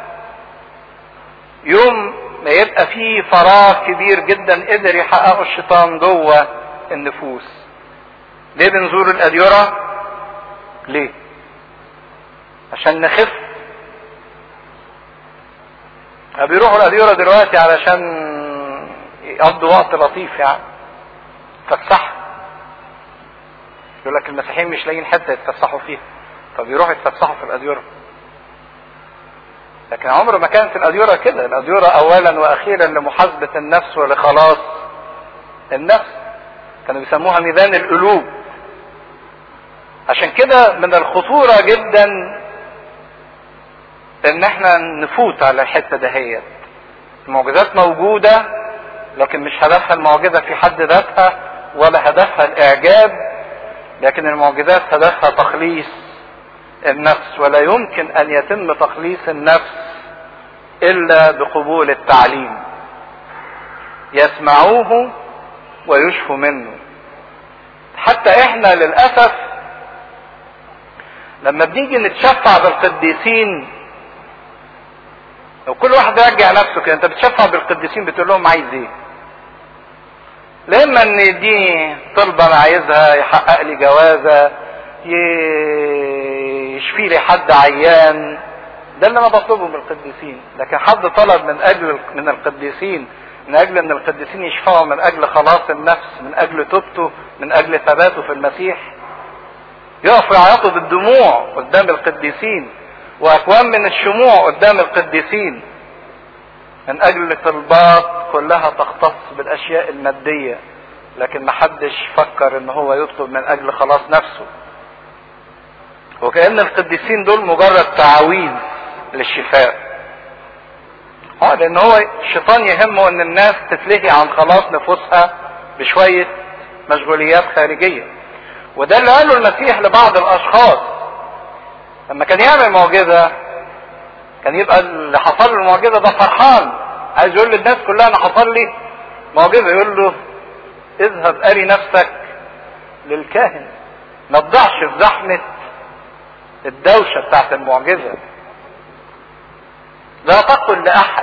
يوم ما يبقى فيه فراغ كبير جدا قدر يحققه الشيطان جوه النفوس. ليه بنزور الأديرة؟ ليه؟ عشان نخف. بيروحوا الأديرة دلوقتي علشان يقضوا وقت لطيف يعني يتفسحوا. يقول لك المسيحيين مش لاقيين حته يتفسحوا فيها، فبيروحوا يتفسحوا في الأديرة. لكن عمره ما كانت الأديرة كده. الأديرة أولا وأخيرا لمحاسبة النفس ولخلاص النفس. كانوا بيسموها ميزان القلوب. عشان كده من الخطورة جدا ان احنا نفوت على الحتة دهيت. المعجزات موجودة لكن مش هدفها المعجزة في حد ذاتها ولا هدفها الاعجاب، لكن المعجزات هدفها تخليص النفس، ولا يمكن ان يتم تخليص النفس الا بقبول التعليم. يسمعوه ويشفوا منه. حتى احنا للأسف لما بنيجي نتشفع بالقديسين، لو كل واحد يرجع نفسه كده، انت بتشفع بالقديسين بتقول لهم عايز ايه؟ لما ان يديني طلبة انا عايزها، يحقق لي جوازة، يشفي لي حد عيان، ده اللي انا بطلبه من القديسين. لكن حد طلب من اجل من القديسين من اجل ان القديسين يشفعوا من اجل خلاص النفس، من اجل توبته، من اجل ثباته في المسيح، يقفوا يعيطوا بالدموع قدام القديسين واكوام من الشموع قدام القديسين من اجل طلبات كلها تختص بالاشياء المادية، لكن محدش فكر ان هو يطلب من اجل خلاص نفسه. وكأن القديسين دول مجرد تعاويذ للشفاء. اه لان هو الشيطان يهمه ان الناس تتلهي عن خلاص نفوسها بشوية مشغوليات خارجية. وده اللي قاله المسيح لبعض الاشخاص لما كان يعمل معجزة، كان يبقى اللي حصل له المعجزة ده فرحان، عايز يقول للناس كلها انا حصل لي معجزة، يقول له اذهب اري نفسك للكاهن، ما تضعش في زحمة الدوشة بتاعت المعجزة، لا تقل لأحد.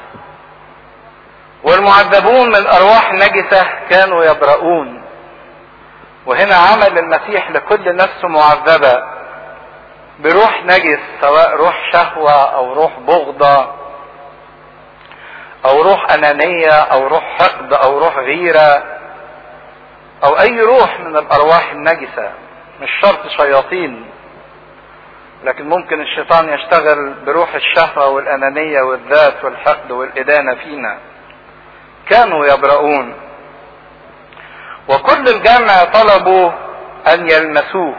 والمعذبون من أرواح نجسة كانوا يبرؤون. وهنا عمل المسيح لكل نفس معذبة بروح نجس، سواء روح شهوة أو روح بغضة أو روح أنانية أو روح حقد أو روح غيرة أو أي روح من الأرواح النجسة، مش شرط شياطين، لكن ممكن الشيطان يشتغل بروح الشهوة والأنانية والذات والحقد والإدانة فينا. كانوا يبرؤون. وكل الجمع طلبوا أن يلمسوه،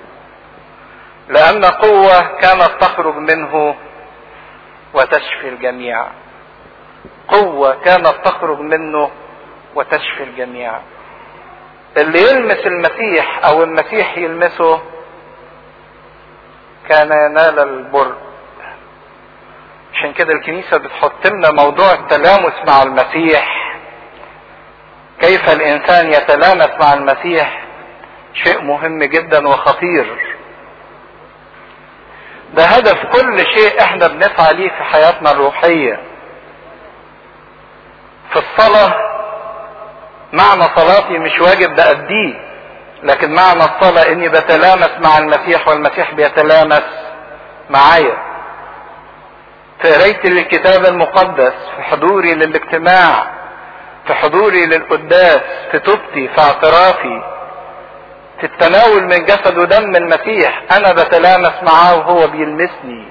لأن قوة كانت تخرج منه وتشفي الجميع. قوة كانت تخرج منه وتشفي الجميع. اللي يلمس المسيح أو المسيح يلمسه كان ينال البر. عشان كده الكنيسة بتحط لنا موضوع التلامس مع المسيح، كيف الإنسان يتلامس مع المسيح، شيء مهم جدا وخطير. ده هدف كل شيء احنا بنسعى ليه في حياتنا الروحية. في الصلاة معنى صلاتي مش واجب بأديه، لكن معنى الصلاة اني بتلامس مع المسيح والمسيح بيتلامس معايا. في قرايتي للكتاب المقدس، في حضوري للاجتماع، في حضوري للقداس، في توبتي، في اعترافي، في التناول من جسد ودم المسيح، انا بتلامس معاه وهو بيلمسني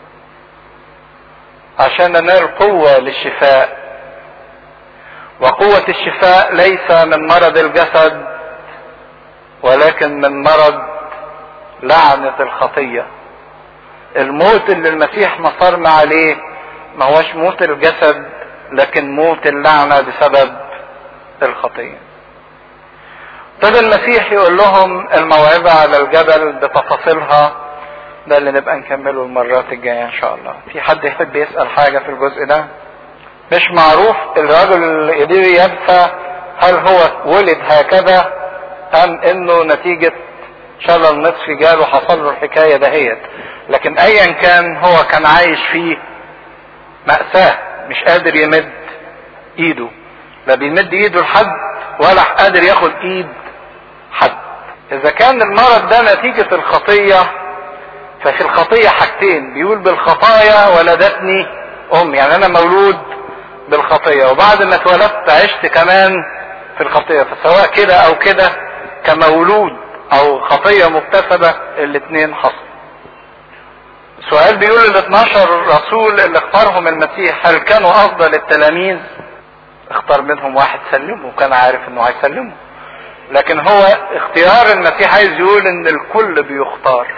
عشان انال قوة للشفاء. وقوة الشفاء ليس من مرض الجسد ولكن من مرض لعنة الخطية. الموت اللي المسيح نصرنا عليه ما هوش موت الجسد، لكن موت اللعنة بسبب الخطية. ابتدى المسيح يقول لهم الموعظة على الجبل بتفاصيلها، ده اللي نبقى نكمله المرات الجاية ان شاء الله. في حد يحب يسأل حاجة في الجزء ده؟ مش معروف الرجل اللي قدر يبكى هل هو ولد هكذا ام انه نتيجة شلل نصفي جاله حصل له الحكاية دهيت، لكن ايا كان هو كان عايش فيه مأساة، مش قادر يمد ايده، لا بيمد ايده لحد ولا قادر ياخد ايد حد. اذا كان المرض ده نتيجة الخطية، ففي الخطية حاجتين، بيقول بالخطايا ولدتني ام، يعني انا مولود بالخطية وبعد ما اتولدت عشت كمان في الخطية، فسواء كده او كده كمولود او خطية مكتسبة الاتنين حصل. السؤال بيقول ال اتناشر رسول اللي اختارهم المسيح هل كانوا افضل التلاميذ؟ اختار منهم واحد سلمه وكان عارف انه هيسلمه، لكن هو اختيار المسيح عايز يقول ان الكل بيختار.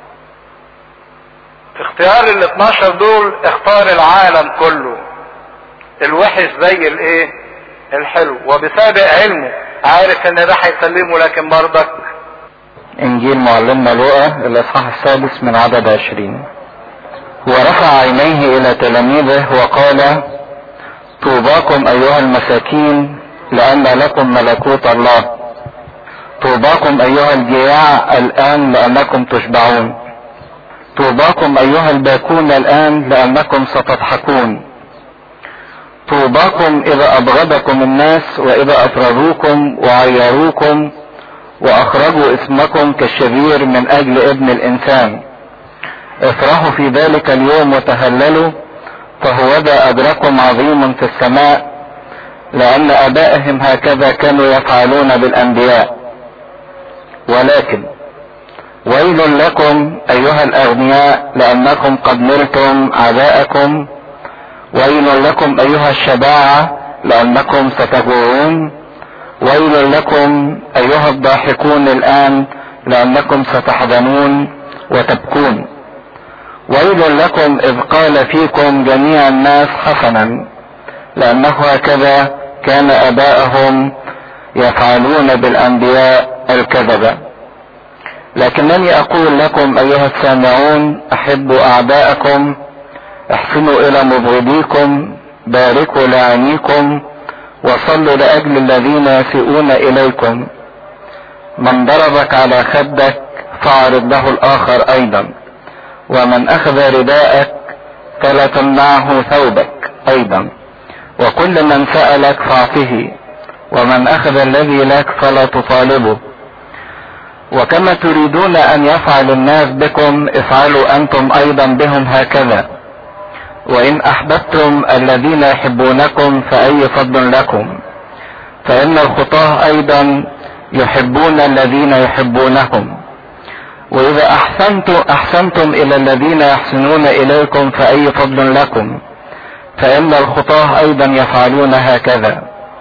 في اختيار ال اتناشر دول اختار العالم كله، الوحش زي الايه الحلو وبسابق علمه عارف ان ده هيسلمه، لكن برضك. انجيل معلمنا لوقا الاصحاح السادس من عدد عشرين. ورفع عينيه الى تلاميذه وقال: طوباكم ايها المساكين لان لكم ملكوت الله. طوباكم ايها الجياع الان لانكم تشبعون. طوباكم ايها الباكون الان لانكم ستضحكون. طوباكم اذا ابغضكم الناس واذا اطردوكم وعيروكم واخرجوا اسمكم كالشرير من اجل ابن الانسان. افرحوا في ذلك اليوم وتهللوا، فهوذا اجركم عظيم في السماء، لان ابائهم هكذا كانوا يفعلون بالانبياء. ولكن ويل لكم ايها الاغنياء لانكم قد نلتم اعداءكم. ويل لكم ايها الشباعة لانكم ستجوعون. ويل لكم ايها الضاحكون الان لانكم ستحزنون وتبكون. ويل لكم اذ قال فيكم جميع الناس حسنا، لانه هكذا كان اباءهم يفعلون بالانبياء الكذبة. لكنني اقول لكم ايها السامعون: احبوا اعداءكم، احسنوا الى مبغضيكم، باركوا لعينيكم، وصلوا لاجل الذين يسيئون اليكم. من ضربك على خدك فاعرض له الاخر ايضا، ومن اخذ رداءك فلا تمنعه ثوبك ايضا. وكل من سألك فاعطه، ومن اخذ الذي لك فلا تطالبه. وكما تريدون ان يفعل الناس بكم افعلوا انتم ايضا بهم هكذا. وان احببتم الذين يحبونكم فاي فضل لكم، فان الخطاة ايضا يحبون الذين يحبونهم. واذا احسنتم احسنتم الى الذين يحسنون اليكم فاي فضل لكم، فان الخطاة ايضا يفعلون هكذا.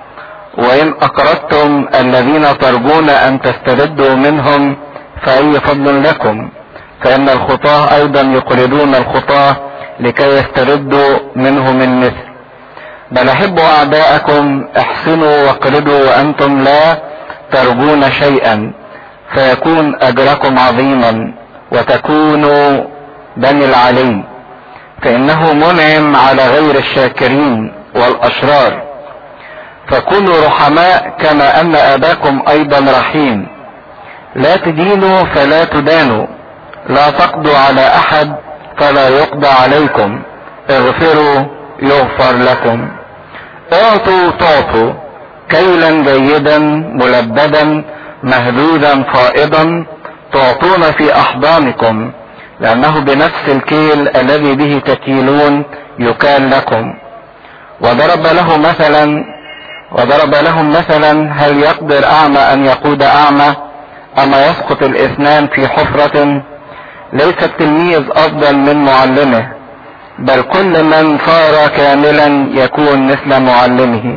وان اقرضتم الذين ترجون ان تستردوا منهم فاي فضل لكم، فان الخطاة ايضا يقرضون الخطاة لكي يستردوا منهم المثل. بل احبوا اعداءكم، احسنوا واقرضوا وانتم لا ترجون شيئا، فيكون اجركم عظيما وتكونوا بني العلي، فانه منعم على غير الشاكرين والاشرار. فكونوا رحماء كما ان اباكم ايضا رحيم. لا تدينوا فلا تدانوا، لا تقضوا على احد فلا يقضى عليكم، اغفروا يغفر لكم. اعطوا تعطوا، كيلا جيدا ملبدا مهدودا فائضا، تعطون في احضانكم، لانه بنفس الكيل الذي به تكيلون يكال لكم. وضرب له مثلا وضرب لهم مثلا: هل يقدر اعمى ان يقود اعمى؟ اما يسقط الاثنان في حفرة؟ ليس التلميذ افضل من معلمه، بل كل من صار كاملا يكون مثل معلمه.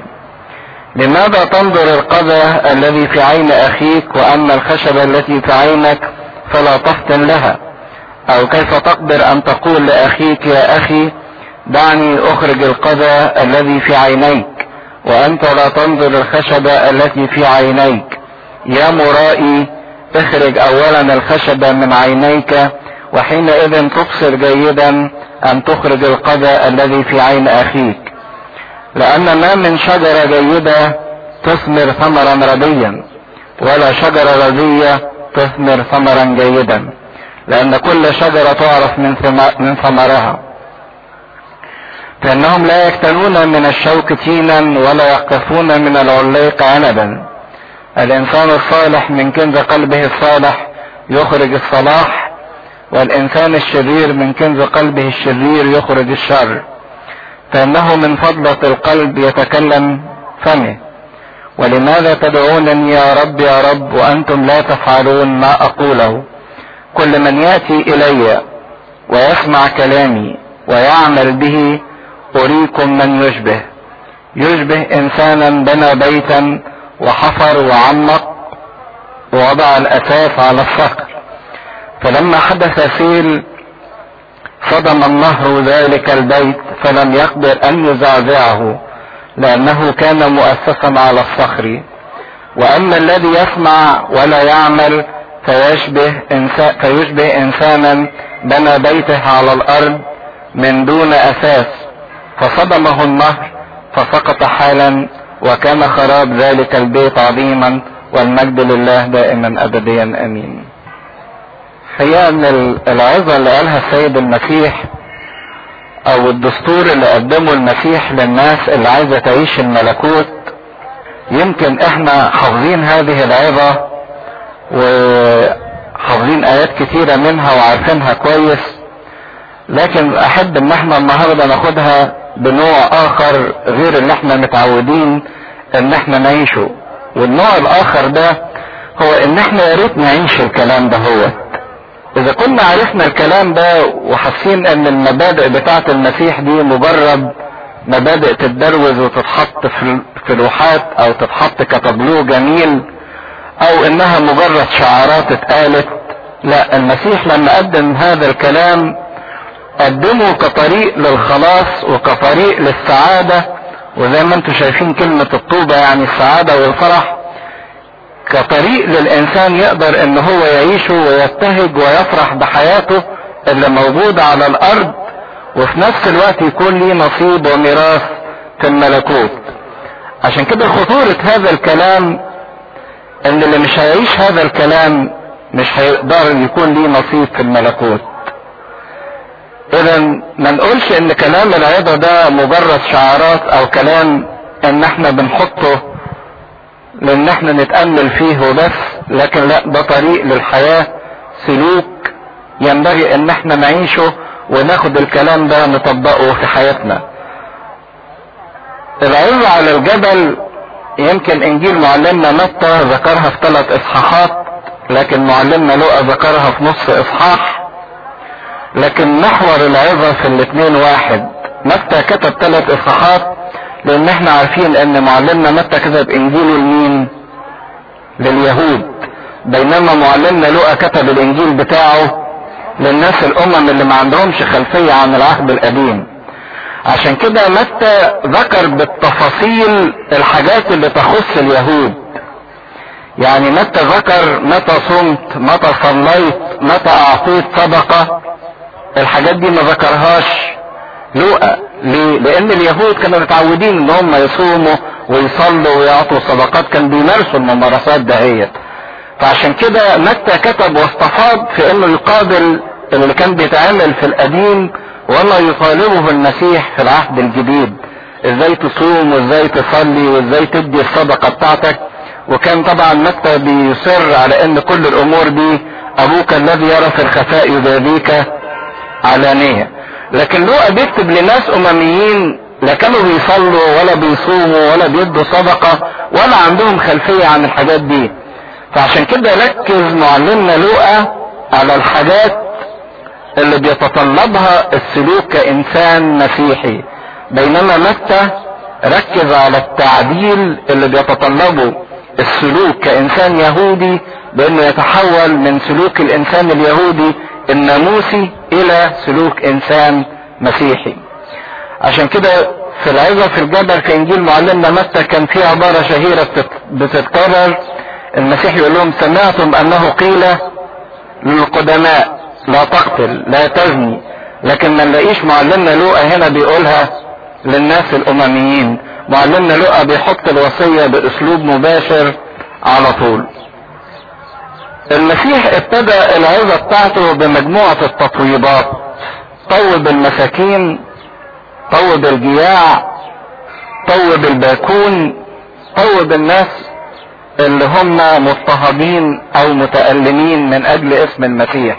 لماذا تنظر القذى الذي في عين اخيك واما الخشبة التي في عينك فلا تفطن لها؟ او كيف تقدر ان تقول لاخيك: يا اخي دعني اخرج القذى الذي في عينيك، وانت لا تنظر الخشبة التي في عينيك؟ يا مرائي، اخرج اولا الخشبة من عينيك، وحينئذ تبصر جيدا ان تخرج القذى الذي في عين اخيك. لان ما من شجرة جيدة تثمر ثمرا رديا، ولا شجرة ردية تثمر ثمرا جيدا، لان كل شجرة تعرف من ثمرها. فانهم لا يكتنون من الشوك تينا ولا يقطفون من العليق عنبا. الانسان الصالح من كنز قلبه الصالح يخرج الصلاح، والانسان الشرير من كنز قلبه الشرير يخرج الشر. فانه من فضلة القلب يتكلم فمه. ولماذا تدعونني يا رب يا رب وانتم لا تفعلون ما اقوله؟ كل من يأتي الي ويسمع كلامي ويعمل به أريكم من يشبه يشبه إنسانا بنى بيتا وحفر وعمق ووضع الأساس على الصخر، فلما حدث سيل صدم النهر ذلك البيت فلم يقدر أن يزعزعه، لأنه كان مؤسسا على الصخر. وأما الذي يسمع ولا يعمل فيشبه إنسان, فيشبه إنسانا بنى بيته على الأرض من دون أساس، فصدمه النهر فسقط حالا، وكان خراب ذلك البيت عظيما، والمجد لله دائما أبديا أمين. هي ان العظة اللي قالها السيد المسيح او الدستور اللي قدمه المسيح للناس اللي عايزة تعيش الملكوت، يمكن احنا حافظين هذه العظة وحافظين ايات كتيرة منها وعارفينها كويس، لكن احب ان احنا النهاردة ناخدها بنوع اخر غير اللي احنا متعودين ان احنا نعيشه. والنوع الاخر ده هو ان احنا يا ريت نعيش الكلام ده. هو اذا كنا عرفنا الكلام ده وحاسين ان المبادئ بتاعة المسيح دي مجرد مبادئ تتدروز وتتحط في لوحات او تتحط كتابلوه جميل، او انها مجرد شعارات اتقالت، لا، المسيح لما قدم هذا الكلام قدمه كطريق للخلاص وكطريق للسعادة. وزي ما انتم شايفين كلمة الطوبة يعني السعادة والفرح، كطريق للانسان يقدر ان هو يعيشه ويبتهج ويفرح بحياته اللي موجودة على الارض، وفي نفس الوقت يكون ليه نصيب وميراث في الملكوت. عشان كده خطورة هذا الكلام ان اللي مش هيعيش هذا الكلام مش هيقدر يكون ليه نصيب في الملكوت. اذا ما نقولش ان كلام العظة ده مجرد شعارات او كلام ان احنا بنحطه لان احنا نتأمل فيه وبس، لكن لا، ده طريق للحياة، سلوك ينبغي ان احنا نعيشه وناخد الكلام ده نطبقه في حياتنا. العظة على الجبل يمكن انجيل معلمنا متى ذكرها في ثلاث اصحاحات، لكن معلمنا لوقا ذكرها في نص اصحاح، لكن محور العظة في الاثنين واحد. متى كتب ثلاث اصحاحات لان احنا عارفين ان معلمنا متى كتب انجيله لمين؟ لليهود، بينما معلمنا لوقا كتب الانجيل بتاعه للناس الامم اللي ما عندهمش خلفية عن العهد القديم. عشان كده متى ذكر بالتفاصيل الحاجات اللي تخص اليهود، يعني متى ذكر متى صمت، متى صليت، متى اعطيت صدقة. الحاجات دي ما ذكرهاش لوقا. ليه؟ لان اليهود كانوا متعودين ان هم يصوموا ويصلوا ويعطوا صدقات، كان بيمارسوا الممارسات دهيت. فعشان كده متى كتب واستفاض في انه يقابل اللي كان بيتعمل في القديم وما يطالبه المسيح في العهد الجديد، ازاي تصوم وازاي تصلي وازاي تدي الصدقة بتاعتك. وكان طبعا متى بيصر على ان كل الامور دي ابوك الذي يرى في الخفاء يجازيك علانية. لكن لوقا بيكتب لناس امميين لا كانوا بيصلوا ولا بيصوموا ولا بيدوا صدقة ولا عندهم خلفية عن الحاجات دي. فعشان كده ركز معلمنا لوقا على الحاجات اللي بيتطلبها السلوك كإنسان مسيحي، بينما متى ركز على التعديل اللي بيتطلبه السلوك كإنسان يهودي، بأنه يتحول من سلوك الإنسان اليهودي الناموسي إلى سلوك إنسان مسيحي. عشان كده في العظة في الجبل في إنجيل معلمنا متى كان في عبارة شهيرة بتتكرر. المسيح يقول لهم: سمعتم أنه قيل للقدماء لا تقتل لا تزني، لكن ما نلاقيش معلمنا لوقا هنا بيقولها للناس الأمميين. معلمنا لوقا بيحط الوصية بأسلوب مباشر على طول. المسيح ابتدأ العظة بتاعته بمجموعة التطويبات: طوب المساكين، طوب الجياع، طوب الباكون، طوب الناس اللي هم مضطهدين او متألمين من اجل اسم المسيح.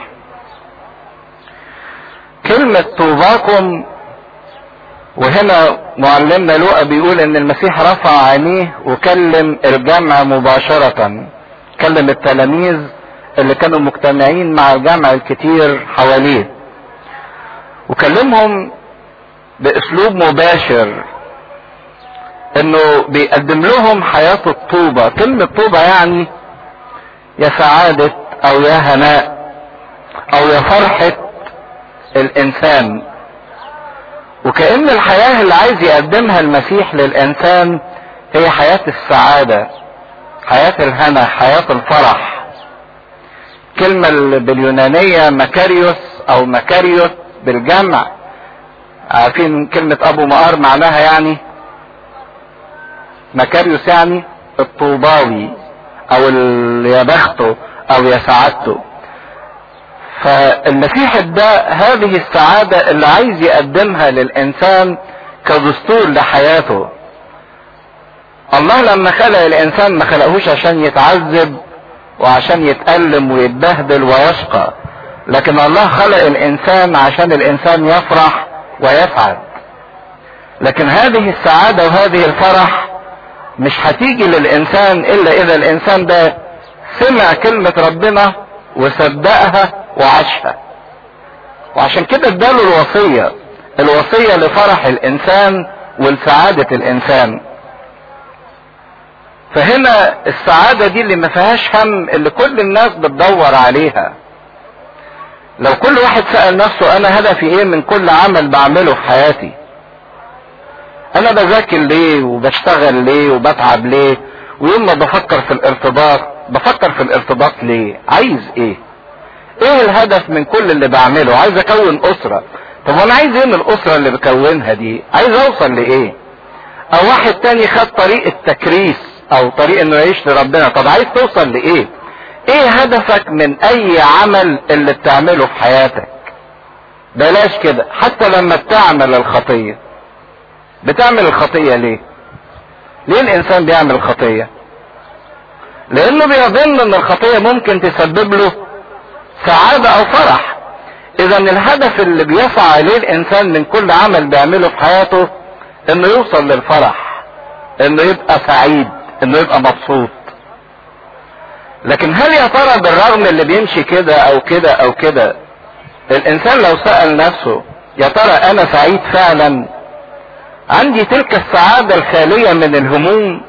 كلمة طوباكم، وهنا معلمنا لوقا بيقول ان المسيح رفع عينيه وكلم الجمع مباشرة، كلم التلاميذ اللي كانوا مجتمعين مع الجمع الكتير حواليه وكلمهم باسلوب مباشر، انه بيقدم لهم حياة الطوبة. كلمة طوبة يعني يا سعادة او يا هناء او يا فرحة الانسان. وكأن الحياة اللي عايز يقدمها المسيح للإنسان هي حياة السعادة، حياة الهنا، حياة الفرح. كلمة باليونانية مكاريوس او مكاريوس بالجمع، عارفين كلمة ابو مقار معناها يعني مكاريوس يعني الطوباوي او يا بخته او يا سعادته. فالمسيح ده هذه السعادة اللي عايز يقدمها للإنسان كدستور لحياته. الله لما خلق الإنسان ما خلقهوش عشان يتعذب وعشان يتألم ويتبهدل ويشقى، لكن الله خلق الإنسان عشان الإنسان يفرح ويسعد. لكن هذه السعادة وهذه الفرح مش هتيجي للإنسان إلا إذا الإنسان ده سمع كلمة ربنا وصدقها وعاشها. وعشان كده اداله الوصية، الوصية لفرح الانسان ولسعادة الانسان. فهنا السعادة دي اللي ما فيهاش هم، اللي كل الناس بتدور عليها. لو كل واحد سأل نفسه انا هدفي ايه من كل عمل بعمله في حياتي، انا بذاكر ليه وبشتغل ليه وبتعب ليه، ويوم ما بفكر في الارتباط بفكر في الارتباط ليه، عايز ايه، ايه الهدف من كل اللي بعمله، عايز اكون اسرة، طب وانا عايز ايه من الاسرة اللي بكونها دي، عايز اوصل لايه. او واحد تاني خد طريق التكريس او طريق انه يعيش لربنا، طب عايز توصل لايه، ايه هدفك من اي عمل اللي بتعمله في حياتك. بلاش كده، حتى لما بتعمل الخطية، بتعمل الخطية ليه؟ ليه الانسان بيعمل الخطية؟ لانه بيظن ان الخطية ممكن تسبب له سعادة او فرح. اذا الهدف اللي بيسعى اليه الانسان من كل عمل بيعمله في حياته انه يوصل للفرح، انه يبقى سعيد، انه يبقى مبسوط. لكن هل يا ترى بالرغم اللي بيمشي كده او كده او كده، الانسان لو سأل نفسه يا ترى انا سعيد فعلا؟ عندي تلك السعادة الخالية من الهموم،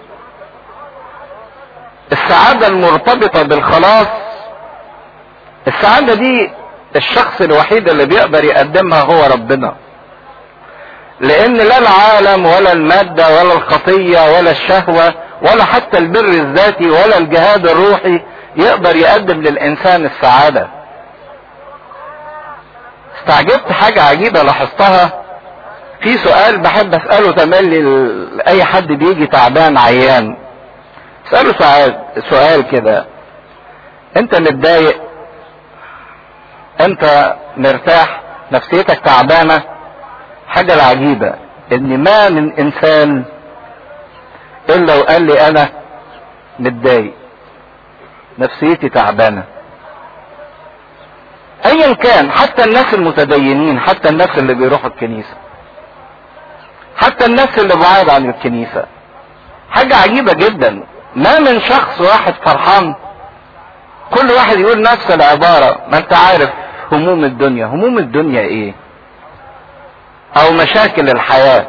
السعادة المرتبطة بالخلاص. السعادة دي الشخص الوحيد اللي بيقدر يقدمها هو ربنا، لان لا العالم ولا المادة ولا الخطية ولا الشهوة ولا حتى البر الذاتي ولا الجهاد الروحي يقدر يقدم للانسان السعادة. استعجبت حاجة عجيبة لاحظتها في سؤال بحب اسأله تملي لأي حد بيجي تعبان عيان. اسأله سؤال سؤال كده، انت متضايق؟ انت مرتاح؟ نفسيتك تعبانة؟ حاجة العجيبة ان ما من انسان الا وقال لي انا متضايق، نفسيتي تعبانة. ايا كان، حتى الناس المتدينين، حتى الناس اللي بيروحوا الكنيسة، حتى الناس اللي بعاد عن الكنيسة. حاجة عجيبة جدا، ما من شخص واحد فرحان. كل واحد يقول نفس العبارة، ما انت عارف هموم الدنيا. هموم الدنيا ايه؟ او مشاكل الحياة.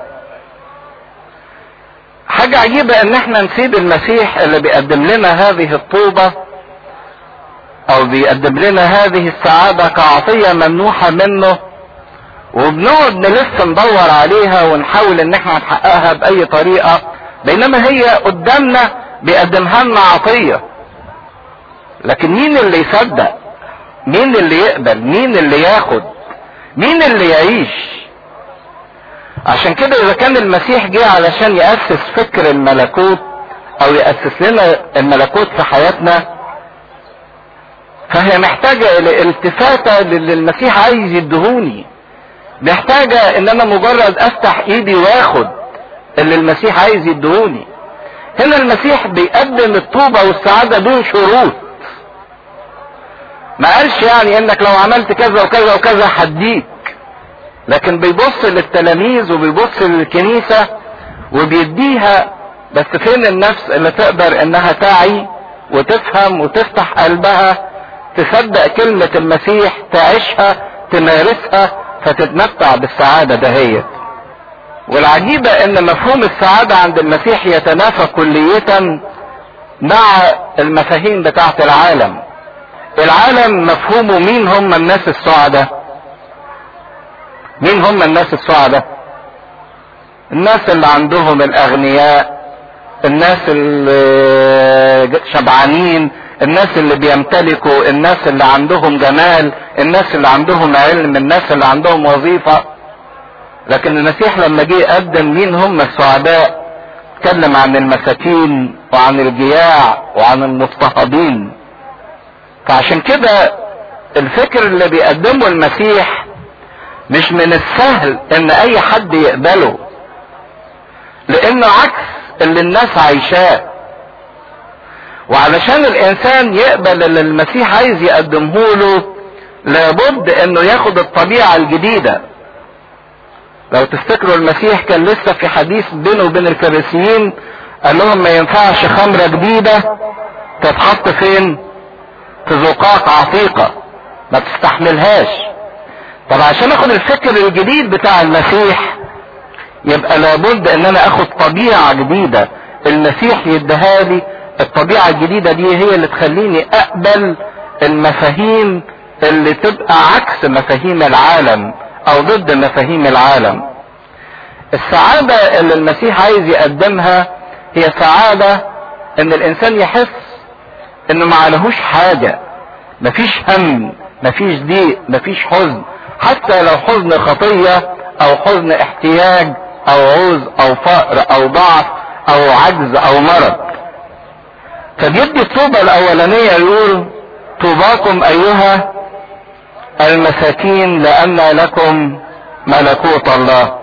حاجة عجيبة ان احنا نسيب المسيح اللي بيقدم لنا هذه الطوبة او بيقدم لنا هذه السعادة كعطية ممنوحة منه، وبنقعد نلف ندور عليها ونحاول ان احنا نحققها باي طريقة، بينما هي قدامنا بيقدمها لنا عطية. لكن مين اللي يصدق؟ مين اللي يقبل؟ مين اللي ياخد؟ مين اللي يعيش؟ عشان كده اذا كان المسيح جه علشان يأسس فكر الملكوت او يأسس لنا الملكوت في حياتنا، فهي محتاجة الالتفاتة للي المسيح عايز يدهوني، محتاجة ان انا مجرد افتح ايدي واخد اللي المسيح عايز يدهوني. هنا المسيح بيقدم الطوبة والسعادة دون شروط. ما قالش يعني انك لو عملت كذا وكذا وكذا هديك، لكن بيبص للتلاميذ وبيبص للكنيسة وبيديها. بس فين النفس اللي تقدر انها تعي وتفهم وتفتح قلبها تصدق كلمة المسيح، تعيشها، تمارسها، فتتمتع بالسعادة دهيت. والعجيبة ان مفهوم السعادة عند المسيح يتنافى كلية مع المفاهيم بتاعت العالم. العالم مفهومه مين هم الناس السعداء؟ مين هم الناس السعداء؟ الناس اللي عندهم الاغنياء، الناس اللي شبعانين، الناس اللي بيمتلكوا، الناس اللي عندهم جمال، الناس اللي عندهم علم، الناس اللي عندهم وظيفة. لكن المسيح لما جه قدم مين هم السعداء، اتكلم عن المساكين وعن الجياع وعن المضطهدين. فعشان كده الفكر اللي بيقدمه المسيح مش من السهل ان اي حد يقبله، لانه عكس اللي الناس عايشاه. وعلشان الانسان يقبل اللي المسيح عايز يقدمه له لابد انه ياخد الطبيعة الجديدة. لو تفتكروا المسيح كان لسه في حديث بينه وبين الفريسيين، قال لهم ما ينفعش خمرة جديدة تتحط فين؟ في زقاق عتيقة ما تستحملهاش. طب عشان اخد الفكر الجديد بتاع المسيح يبقى لابد ان انا اخد طبيعة جديدة المسيح يديها لي. الطبيعة الجديدة دي هي اللي تخليني اقبل المفاهيم اللي تبقى عكس مفاهيم العالم او ضد مفاهيم العالم. السعادة اللي المسيح عايز يقدمها هي سعادة ان الانسان يحس انه ما عليهوش حاجة، مفيش هم، مفيش ضيق، مفيش حزن، حتى لو حزن خطية او حزن احتياج او عوز او فقر او ضعف او عجز او مرض. فبيدي الطوبة الاولانية يقول طوباكم ايها المساكين لان لكم ملكوت الله.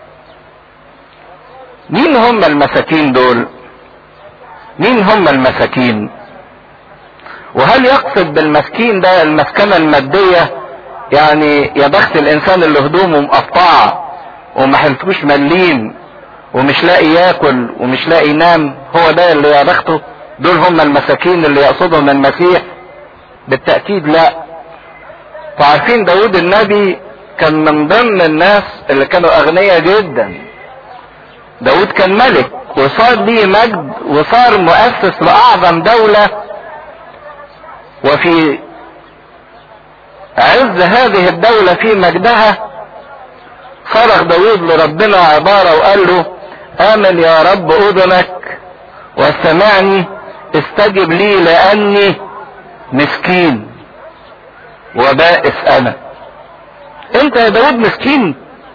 مين هم المساكين دول؟ مين هم المساكين؟ وهل يقصد بالمسكين ده المسكنة المادية؟ يعني يا بخت الانسان اللي هدومه مقطعة وما حلتوش مليم ومش لاقي ياكل ومش لاقي ينام، هو ده اللي يا بخته؟ دول هم المساكين اللي يقصدهم المسيح؟ بالتأكيد لا. فعارفين داود النبي كان من ضمن الناس اللي كانوا اغنياء جدا. داود كان ملك وصار ليه مجد وصار مؤسس لاعظم دولة، وفي عز هذه الدولة في مجدها صرخ داود لربنا عبارة وقال له آمن يا رب أذنك واستمعني، استجب لي لأني مسكين وبائس أنا. انت يا داود مسكين؟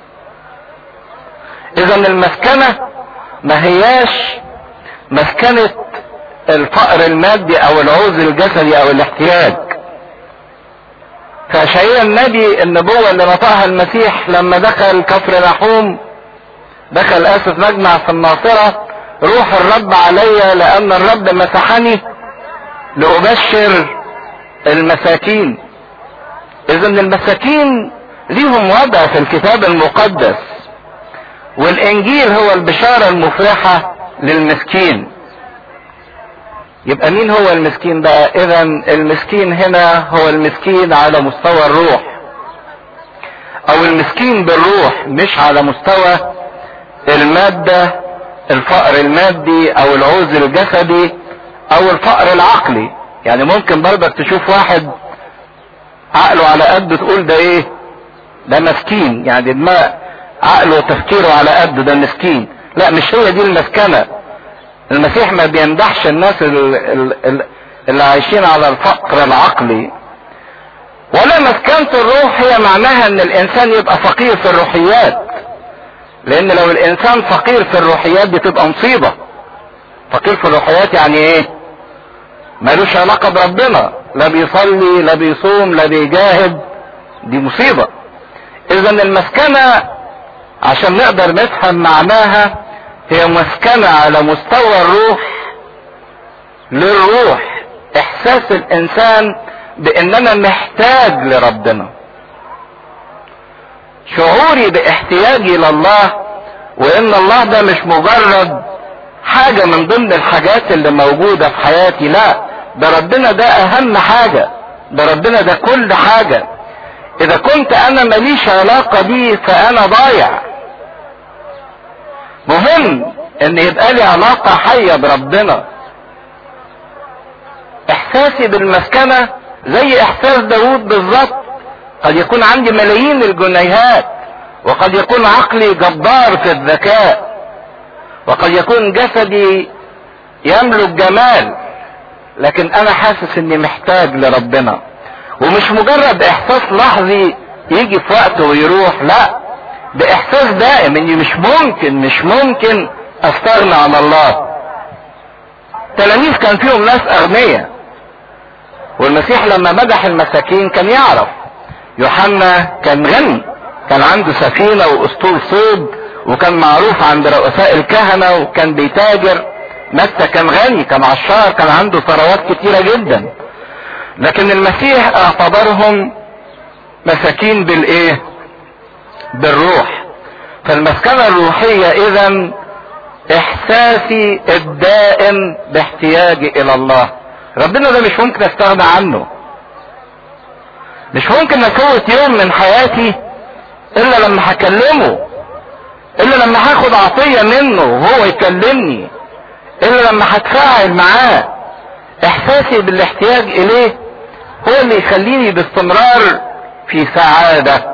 اذا المسكنة ما هياش مسكنة الفقر المادي او العوز الجسدي او الاحتياج. فأشعياء النبي النبوة اللي نطقها المسيح لما دخل كفر نحوم، دخل اسف مجمع في الناصرة، روح الرب علي لان الرب مسحني لأبشر المساكين. اذا المساكين ليهم وضع في الكتاب المقدس، والانجيل هو البشارة المفرحة للمسكين. يبقى مين هو المسكين بقى؟ اذا المسكين هنا هو المسكين على مستوى الروح، او المسكين بالروح، مش على مستوى المادة، الفقر المادي او العوز الجسدي او الفقر العقلي. يعني ممكن برضك تشوف واحد عقله على قد تقول ده ايه؟ ده مسكين، يعني دماغ عقله وتفكيره على قد ده مسكين. لا، مش هي دي المسكنة. المسيح ما بيمدحش الناس اللي عايشين على الفقر العقلي، ولا مسكنة الروح هي معناها ان الانسان يبقى فقير في الروحيات، لان لو الانسان فقير في الروحيات دي تبقى مصيبة. فقير في الروحيات يعني ايه؟ مالوش علاقة بربنا، لا بيصلي لا بيصوم لا بيجاهد، دي مصيبة. اذا المسكنة عشان نقدر نفهم معناها هي مسكنة على مستوى الروح للروح، احساس الانسان بان انا محتاج لربنا، شعوري باحتياجي لله، وان الله ده مش مجرد حاجة من ضمن الحاجات اللي موجودة في حياتي، لا، ده ربنا ده اهم حاجة، ده ربنا ده كل حاجة. اذا كنت انا ماليش علاقة بيه فانا ضايع. مهم ان يبقى لي علاقة حية بربنا. احساسي بالمسكنة زي احساس داود بالظبط. قد يكون عندي ملايين الجنيهات وقد يكون عقلي جبار في الذكاء، وقد يكون جسدي يملك جمال، لكن انا حاسس اني محتاج لربنا. ومش مجرد احساس لحظي يجي في وقت ويروح، لا، ده احساس دائم اني مش ممكن مش ممكن استغنى عن الله. تلاميذ كان فيهم ناس اغنياء، والمسيح لما مدح المساكين كان يعرف. يوحنا كان غني، كان عنده سفينة واسطول صيد، وكان معروف عند رؤساء الكهنة، وكان بيتاجر. متى كان غني، كان عشار، كان عنده ثروات كتيرة جدا، لكن المسيح اعتبرهم مساكين بالايه؟ بالروح. فالمسكنة الروحية اذا احساسي الدائم باحتياجي الى الله. ربنا ده مش ممكن استغنى عنه، مش ممكن افوت يوم من حياتي الا لما هكلمه، الا لما هاخد عطية منه وهو يكلمني، الا لما هتفاعل معاه. احساسي بالاحتياج اليه هو اللي يخليني باستمرار في سعادة،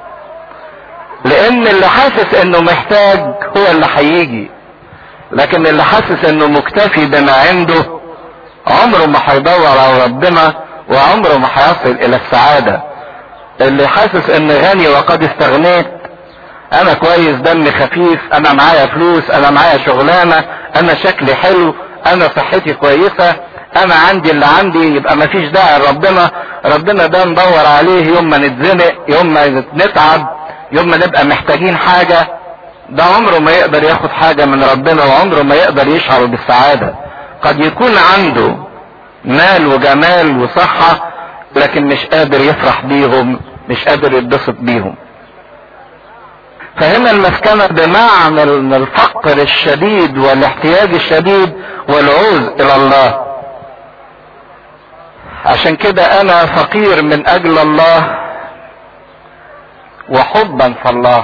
لان اللي حاسس انه محتاج هو اللي هيجي، لكن اللي حاسس انه مكتفي بما عنده عمره ما هيدور على ربنا، وعمره ما هيصل الى السعادة. اللي حاسس ان غني وقد استغنيت، انا كويس، دمي خفيف، انا معايا فلوس، انا معايا شغلانة، انا شكلي حلو، انا صحتي كويسة، انا عندي اللي عندي، يبقى مفيش داعي لربنا. ربنا ده ندور عليه يوم ما نتزنق، يوم ما نتعب، يوم ما نبقى محتاجين حاجة. ده عمره ما يقدر ياخد حاجة من ربنا، وعمره ما يقدر يشعر بالسعادة. قد يكون عنده مال وجمال وصحة، لكن مش قادر يفرح بيهم، مش قادر يتبسط بيهم. فهنا المسكنة بمعنى الفقر الشديد والاحتياج الشديد والعوز الى الله. عشان كده انا فقير من اجل الله وحبا في الله.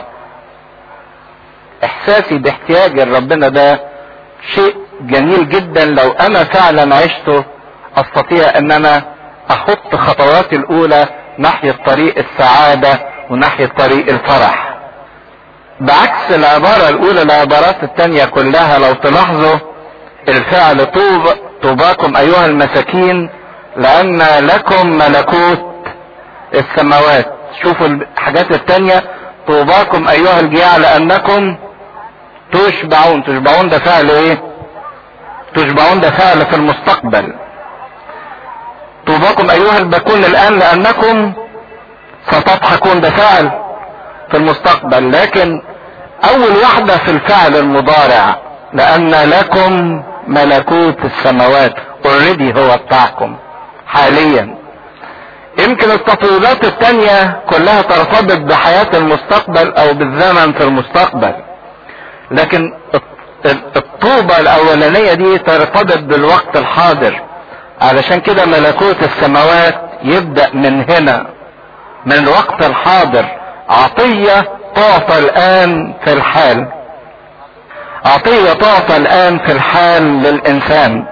احساسي باحتياج ربنا ده شيء جميل جدا، لو انا فعلا عشته استطيع ان انا اخط خطواتي الاولى ناحية طريق السعادة وناحية طريق الفرح. بعكس العبارة الاولى العبارات التانية كلها لو تلاحظوا الفعل طوب طوباكم ايها المساكين لان لكم ملكوت السماوات. شوفوا الحاجات التانية، طوباكم ايها الجياع لانكم تشبعون. تشبعون ده فعل ايه؟ تشبعون ده فعل في المستقبل. طوباكم ايها الباكون الان لانكم ستضحكون ده فعل في المستقبل، لكن اول واحدة في الفعل المضارع لان لكم ملكوت السماوات، اوريدي هو بتاعكم حاليا. يمكن التطويبات التانية كلها ترتبط بحياة المستقبل او بالزمن في المستقبل، لكن الطوبة الاولانية دي ترتبط بالوقت الحاضر. علشان كده ملكوت السماوات يبدأ من هنا، من الوقت الحاضر. عطية تعطى الان في الحال، عطية تعطى الان في الحال للانسان.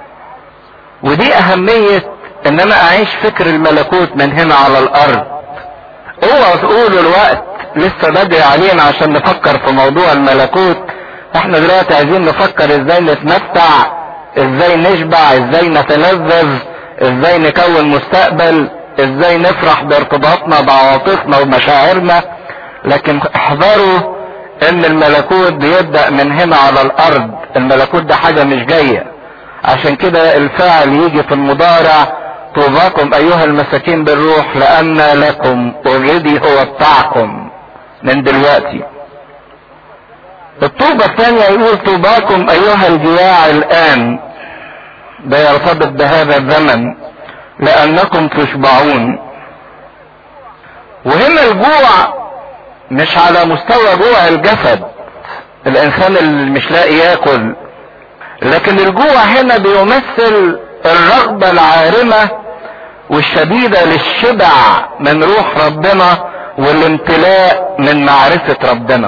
ودي اهمية ان انا اعيش فكر الملكوت من هنا على الارض. اوعوا تقولوا الوقت لسه بدري علينا عشان نفكر في موضوع الملكوت. احنا دلوقتي عايزين نفكر ازاي نتمتع، ازاي نشبع، ازاي نتلذذ، ازاي نكون مستقبل، ازاي نفرح بارتباطنا بعواطفنا ومشاعرنا. لكن احذروا ان الملكوت بيبدأ من هنا على الارض. الملكوت ده حاجة مش جاية. عشان كده الفعل يجي في المضارع طوباكم ايها المساكين بالروح لان لكم، اوريدي هو بتاعكم من دلوقتي. الطوبة الثانية يقول طوباكم ايها الجياع الان، ده يرتبط بهذا الزمن لانكم تشبعون. وهنا الجوع مش على مستوى جوع الجسد، الانسان اللي مش لاقي ياكل، لكن الجوع هنا بيمثل الرغبة العارمة والشديدة للشبع من روح ربنا والامتلاء من معرفة ربنا.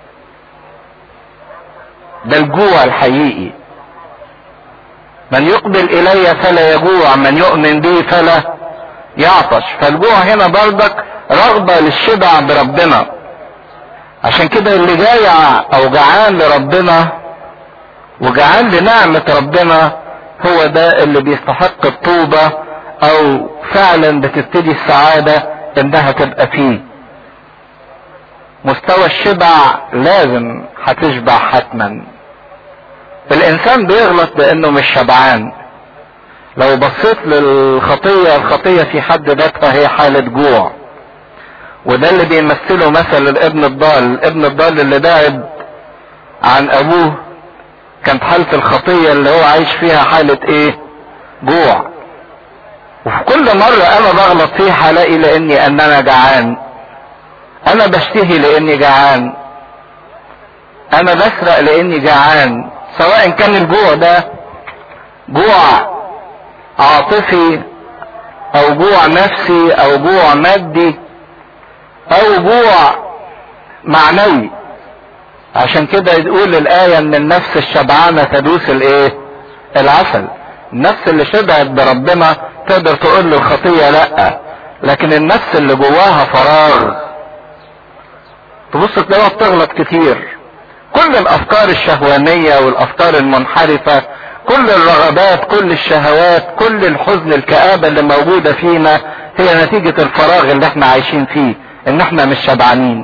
ده الجوع الحقيقي. من يقبل الي فلا يجوع، من يؤمن بي فلا يعطش. فالجوع هنا برضك رغبة للشبع بربنا. عشان كده اللي جايع او جعان لربنا وجعان لنعمة ربنا هو ده اللي بيستحق الطوبة او فعلا بتبتدي السعادة انها تبقى فيه. مستوى الشبع لازم هتشبع حتما. الانسان بيغلط لانه مش شبعان. لو بصيت للخطية، الخطية في حد ذاتها هي حالة جوع، وده اللي بيمثله مثل الابن الضال. الابن الضال اللي بعد عن ابوه كانت حالة الخطية اللي هو عايش فيها حالة ايه؟ جوع. وفي كل مرة انا بغلط فيها هلاقي لاني ان انا جعان، انا بشتهي لاني جعان، انا بسرق لاني جعان، سواء كان الجوع ده جوع عاطفي او جوع نفسي او جوع مادي او جوع معنوي. عشان كده يقول الآية ان النفس الشبعانة تدوس الايه؟ العسل. النفس اللي شبعت بربنا تقدر تقول للخطية لا، لكن النفس اللي جواها فراغ تبص تلاقيها بتغلط كتير. كل الافكار الشهوانية والافكار المنحرفة، كل الرغبات، كل الشهوات، كل الحزن، الكآبة اللي موجودة فينا هي نتيجة الفراغ اللي احنا عايشين فيه، ان احنا مش شبعانين.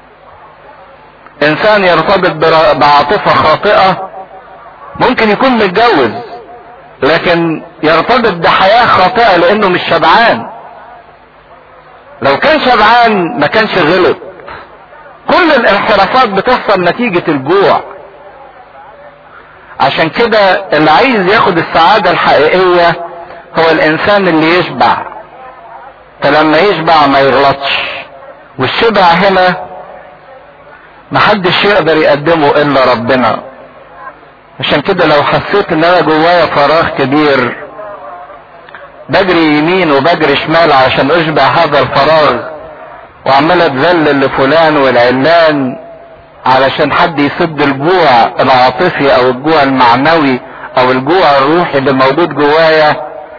انسان يرتبط بعاطفة خاطئة ممكن يكون متجوز لكن يرتبط بحياة خاطئة لانه مش شبعان. لو كان شبعان ما كانش غلط. كل الانحرافات بتحصل نتيجة الجوع. عشان كده اللي عايز ياخد السعادة الحقيقية هو الانسان اللي يشبع، فلما يشبع ما يغلطش. والشبع هنا محدش يقدر يقدمه الا ربنا. عشان كده لو حسيت ان انا جوايا فراغ كبير بجري يمين وبجري شمال عشان اشبع هذا الفراغ، وعمال اتذلل لفلان والعلان علشان حد يسد الجوع العاطفي او الجوع المعنوي او الجوع الروحي اللي موجود جوايا،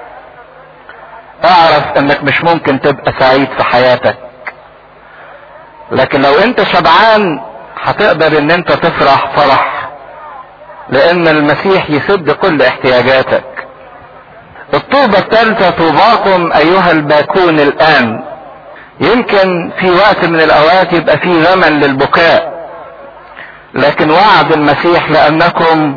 اعرف انك مش ممكن تبقى سعيد في حياتك. لكن لو انت شبعان هتقدر ان انت تفرح فرح، لان المسيح يسد كل احتياجاتك. الطوبة الثالثة: طوباكم ايها الباكون الان. يمكن في وقت من الاوقات يبقى في زمن للبكاء، لكن وعد المسيح لانكم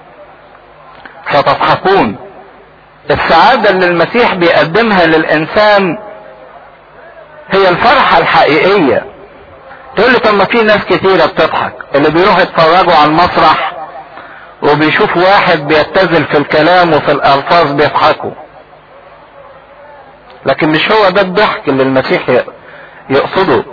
ستضحكون. السعادة اللي المسيح بيقدمها للانسان هي الفرحة الحقيقية. تقول لي طب ما في ناس كتيرة بتضحك، اللي بيروح يتفرجوا على المسرح وبيشوفوا واحد بيتزل في الكلام وفي الالفاظ بيضحكوا، لكن مش هو ده الضحك اللي المسيح يقصده.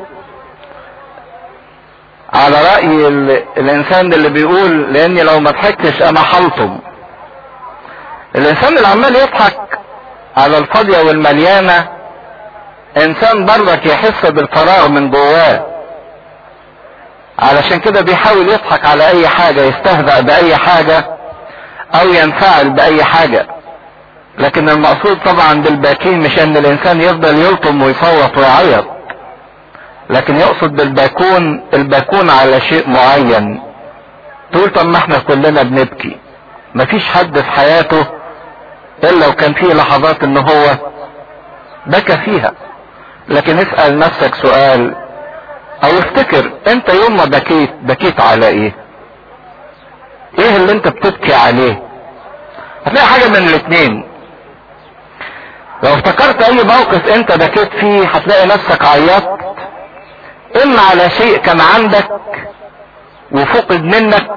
على رأي الانسان اللي بيقول لاني لو ما ضحكتش انا حلطم. الانسان اللي عمال يضحك على الفاضية والمليانة انسان برضك يحس بالفراغ من جواه، علشان كده بيحاول يضحك على اي حاجة، يستهزأ باي حاجة او ينفعل باي حاجة. لكن المقصود طبعا بالباكين مش ان الانسان يفضل يلطم ويصوت ويعيط، لكن يقصد بالباكون الباكون على شيء معين. تقول طب ما احنا كلنا بنبكي، مفيش حد في حياته الا وكان فيه لحظات ان هو بكى فيها. لكن اسأل نفسك سؤال او افتكر انت يوم ما بكيت بكيت على ايه؟ ايه اللي انت بتبكي عليه؟ هتلاقي حاجة من الاتنين. لو افتكرت اي موقف انت بكيت فيه هتلاقي نفسك عيطت اما على شيء كان عندك وفقد منك،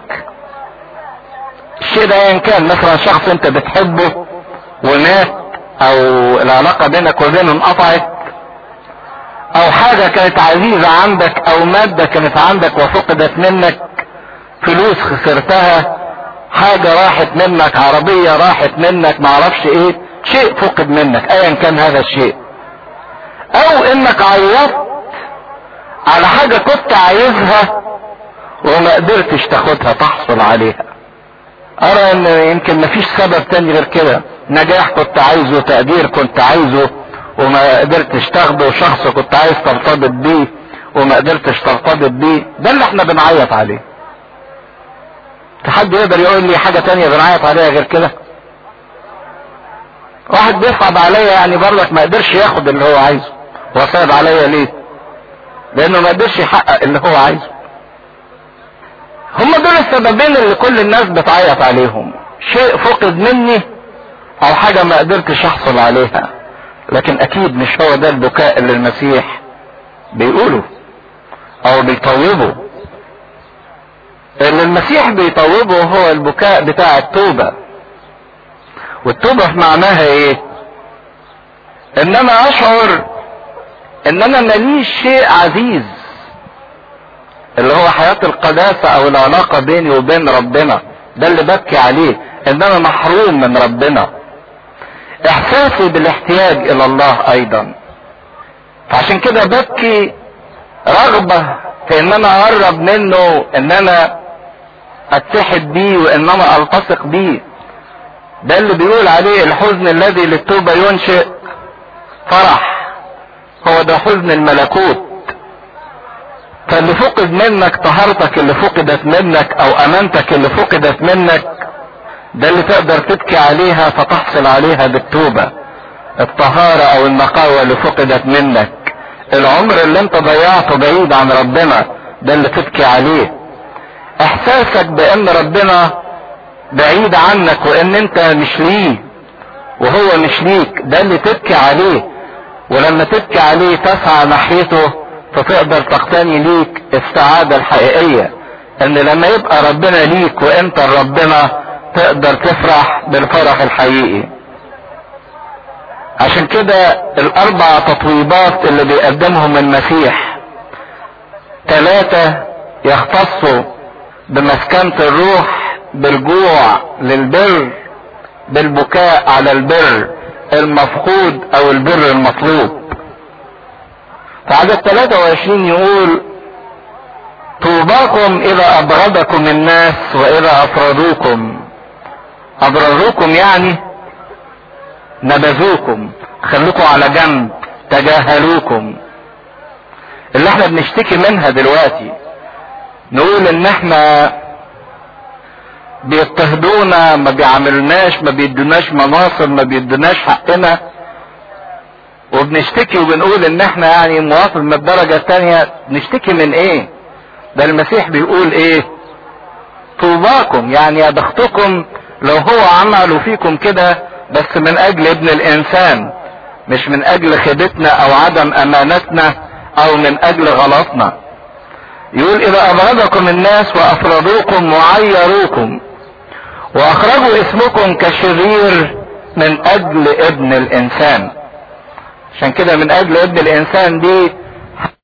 الشيء ده ايا كان، مثلا شخص انت بتحبه ومات او العلاقة بينك وبينه انقطعت، او حاجة كانت عزيزة عندك او مادة كانت عندك وفقدت منك، فلوس خسرتها، حاجة راحت منك، عربية راحت منك، معرفش ايه، شيء فقد منك ايا كان هذا الشيء. او انك عيطت على حاجة كنت عايزها وما قدرتش تاخدها تحصل عليها. ارى ان يمكن مفيش سبب تاني غير كده، نجاح كنت عايزه، تقدير كنت عايزه وما قدرتش تاخده، شخص كنت عايز ترتبط بيه وما قدرتش ترتبط بيه. ده اللي احنا بنعيط عليه. حد يقدر يقول لي حاجة تانية بنعيط عليها غير كده؟ واحد بيصعب عليا يعني برضك ما قدرش ياخد اللي هو عايزه. هو صعب عليا ليه؟ لانه ما قدرش يحقق اللي هو عايزه. هم دول السببين اللي كل الناس بتعيط عليهم، شيء فقد مني او حاجة ما قدرتش احصل عليها. لكن اكيد مش هو ده البكاء اللي المسيح بيقوله او بيطوبه. اللي المسيح بيطوبه هو البكاء بتاع التوبة. والتوبة معناها ايه؟ ان انا اشعر ان انا ماليش شيء عزيز، اللي هو حياة القداسة او العلاقة بيني وبين ربنا. ده اللي ببكي عليه، ان انا محروم من ربنا. احساسي بالاحتياج الى الله ايضا. فعشان كده ببكي رغبة في ان انا اقرب منه، ان انا اتحد بيه وان انا التصق بيه. ده اللي بيقول عليه الحزن الذي للتوبة ينشئ فرح. هو ده حزن الملكوت. فاللي فقد منك طهارتك اللي فقدت منك او امانتك اللي فقدت منك، ده اللي تقدر تبكي عليها فتحصل عليها بالتوبة. الطهارة او النقاوة اللي فقدت منك، العمر اللي انت ضيعته بعيد عن ربنا، ده اللي تبكي عليه. احساسك بان ربنا بعيد عنك وان انت مش ليه وهو مش ليك، ده اللي تبكي عليه. ولما تبكي عليه تسعى ناحيته فتقدر تقتني ليك السعادة الحقيقية، ان لما يبقى ربنا ليك وانت ربنا تقدر تفرح بالفرح الحقيقي. عشان كده الاربع تطويبات اللي بيقدمهم المسيح، ثلاثة يختصوا بمسكنة الروح، بالجوع للبر، بالبكاء على البر المفقود او البر المطلوب. فعدد ثلاثة وعشرين يقول: طوباكم اذا ابغضكم الناس واذا افرضوكم. ابرروكم يعني نبذوكم، خلوكم على جنب، تجاهلوكم. اللي احنا بنشتكي منها دلوقتي، نقول ان احنا بيضطهدونا، ما بيعملناش، ما بيدوناش مناصب، ما بيدوناش حقنا، وبنشتكي وبنقول ان احنا يعني مواطن من الدرجة الثانية. نشتكي من ايه؟ ده المسيح بيقول ايه؟ طوباكم، يعني يا بختكم لو هو عملوا فيكم كده، بس من اجل ابن الانسان، مش من اجل خيبتنا او عدم امانتنا او من اجل غلطنا. يقول: اذا ابغضكم الناس وافرضوكم وعيروكم واخرجوا اسمكم كشرير من اجل ابن الانسان. عشان كده من اجل ابن الانسان دي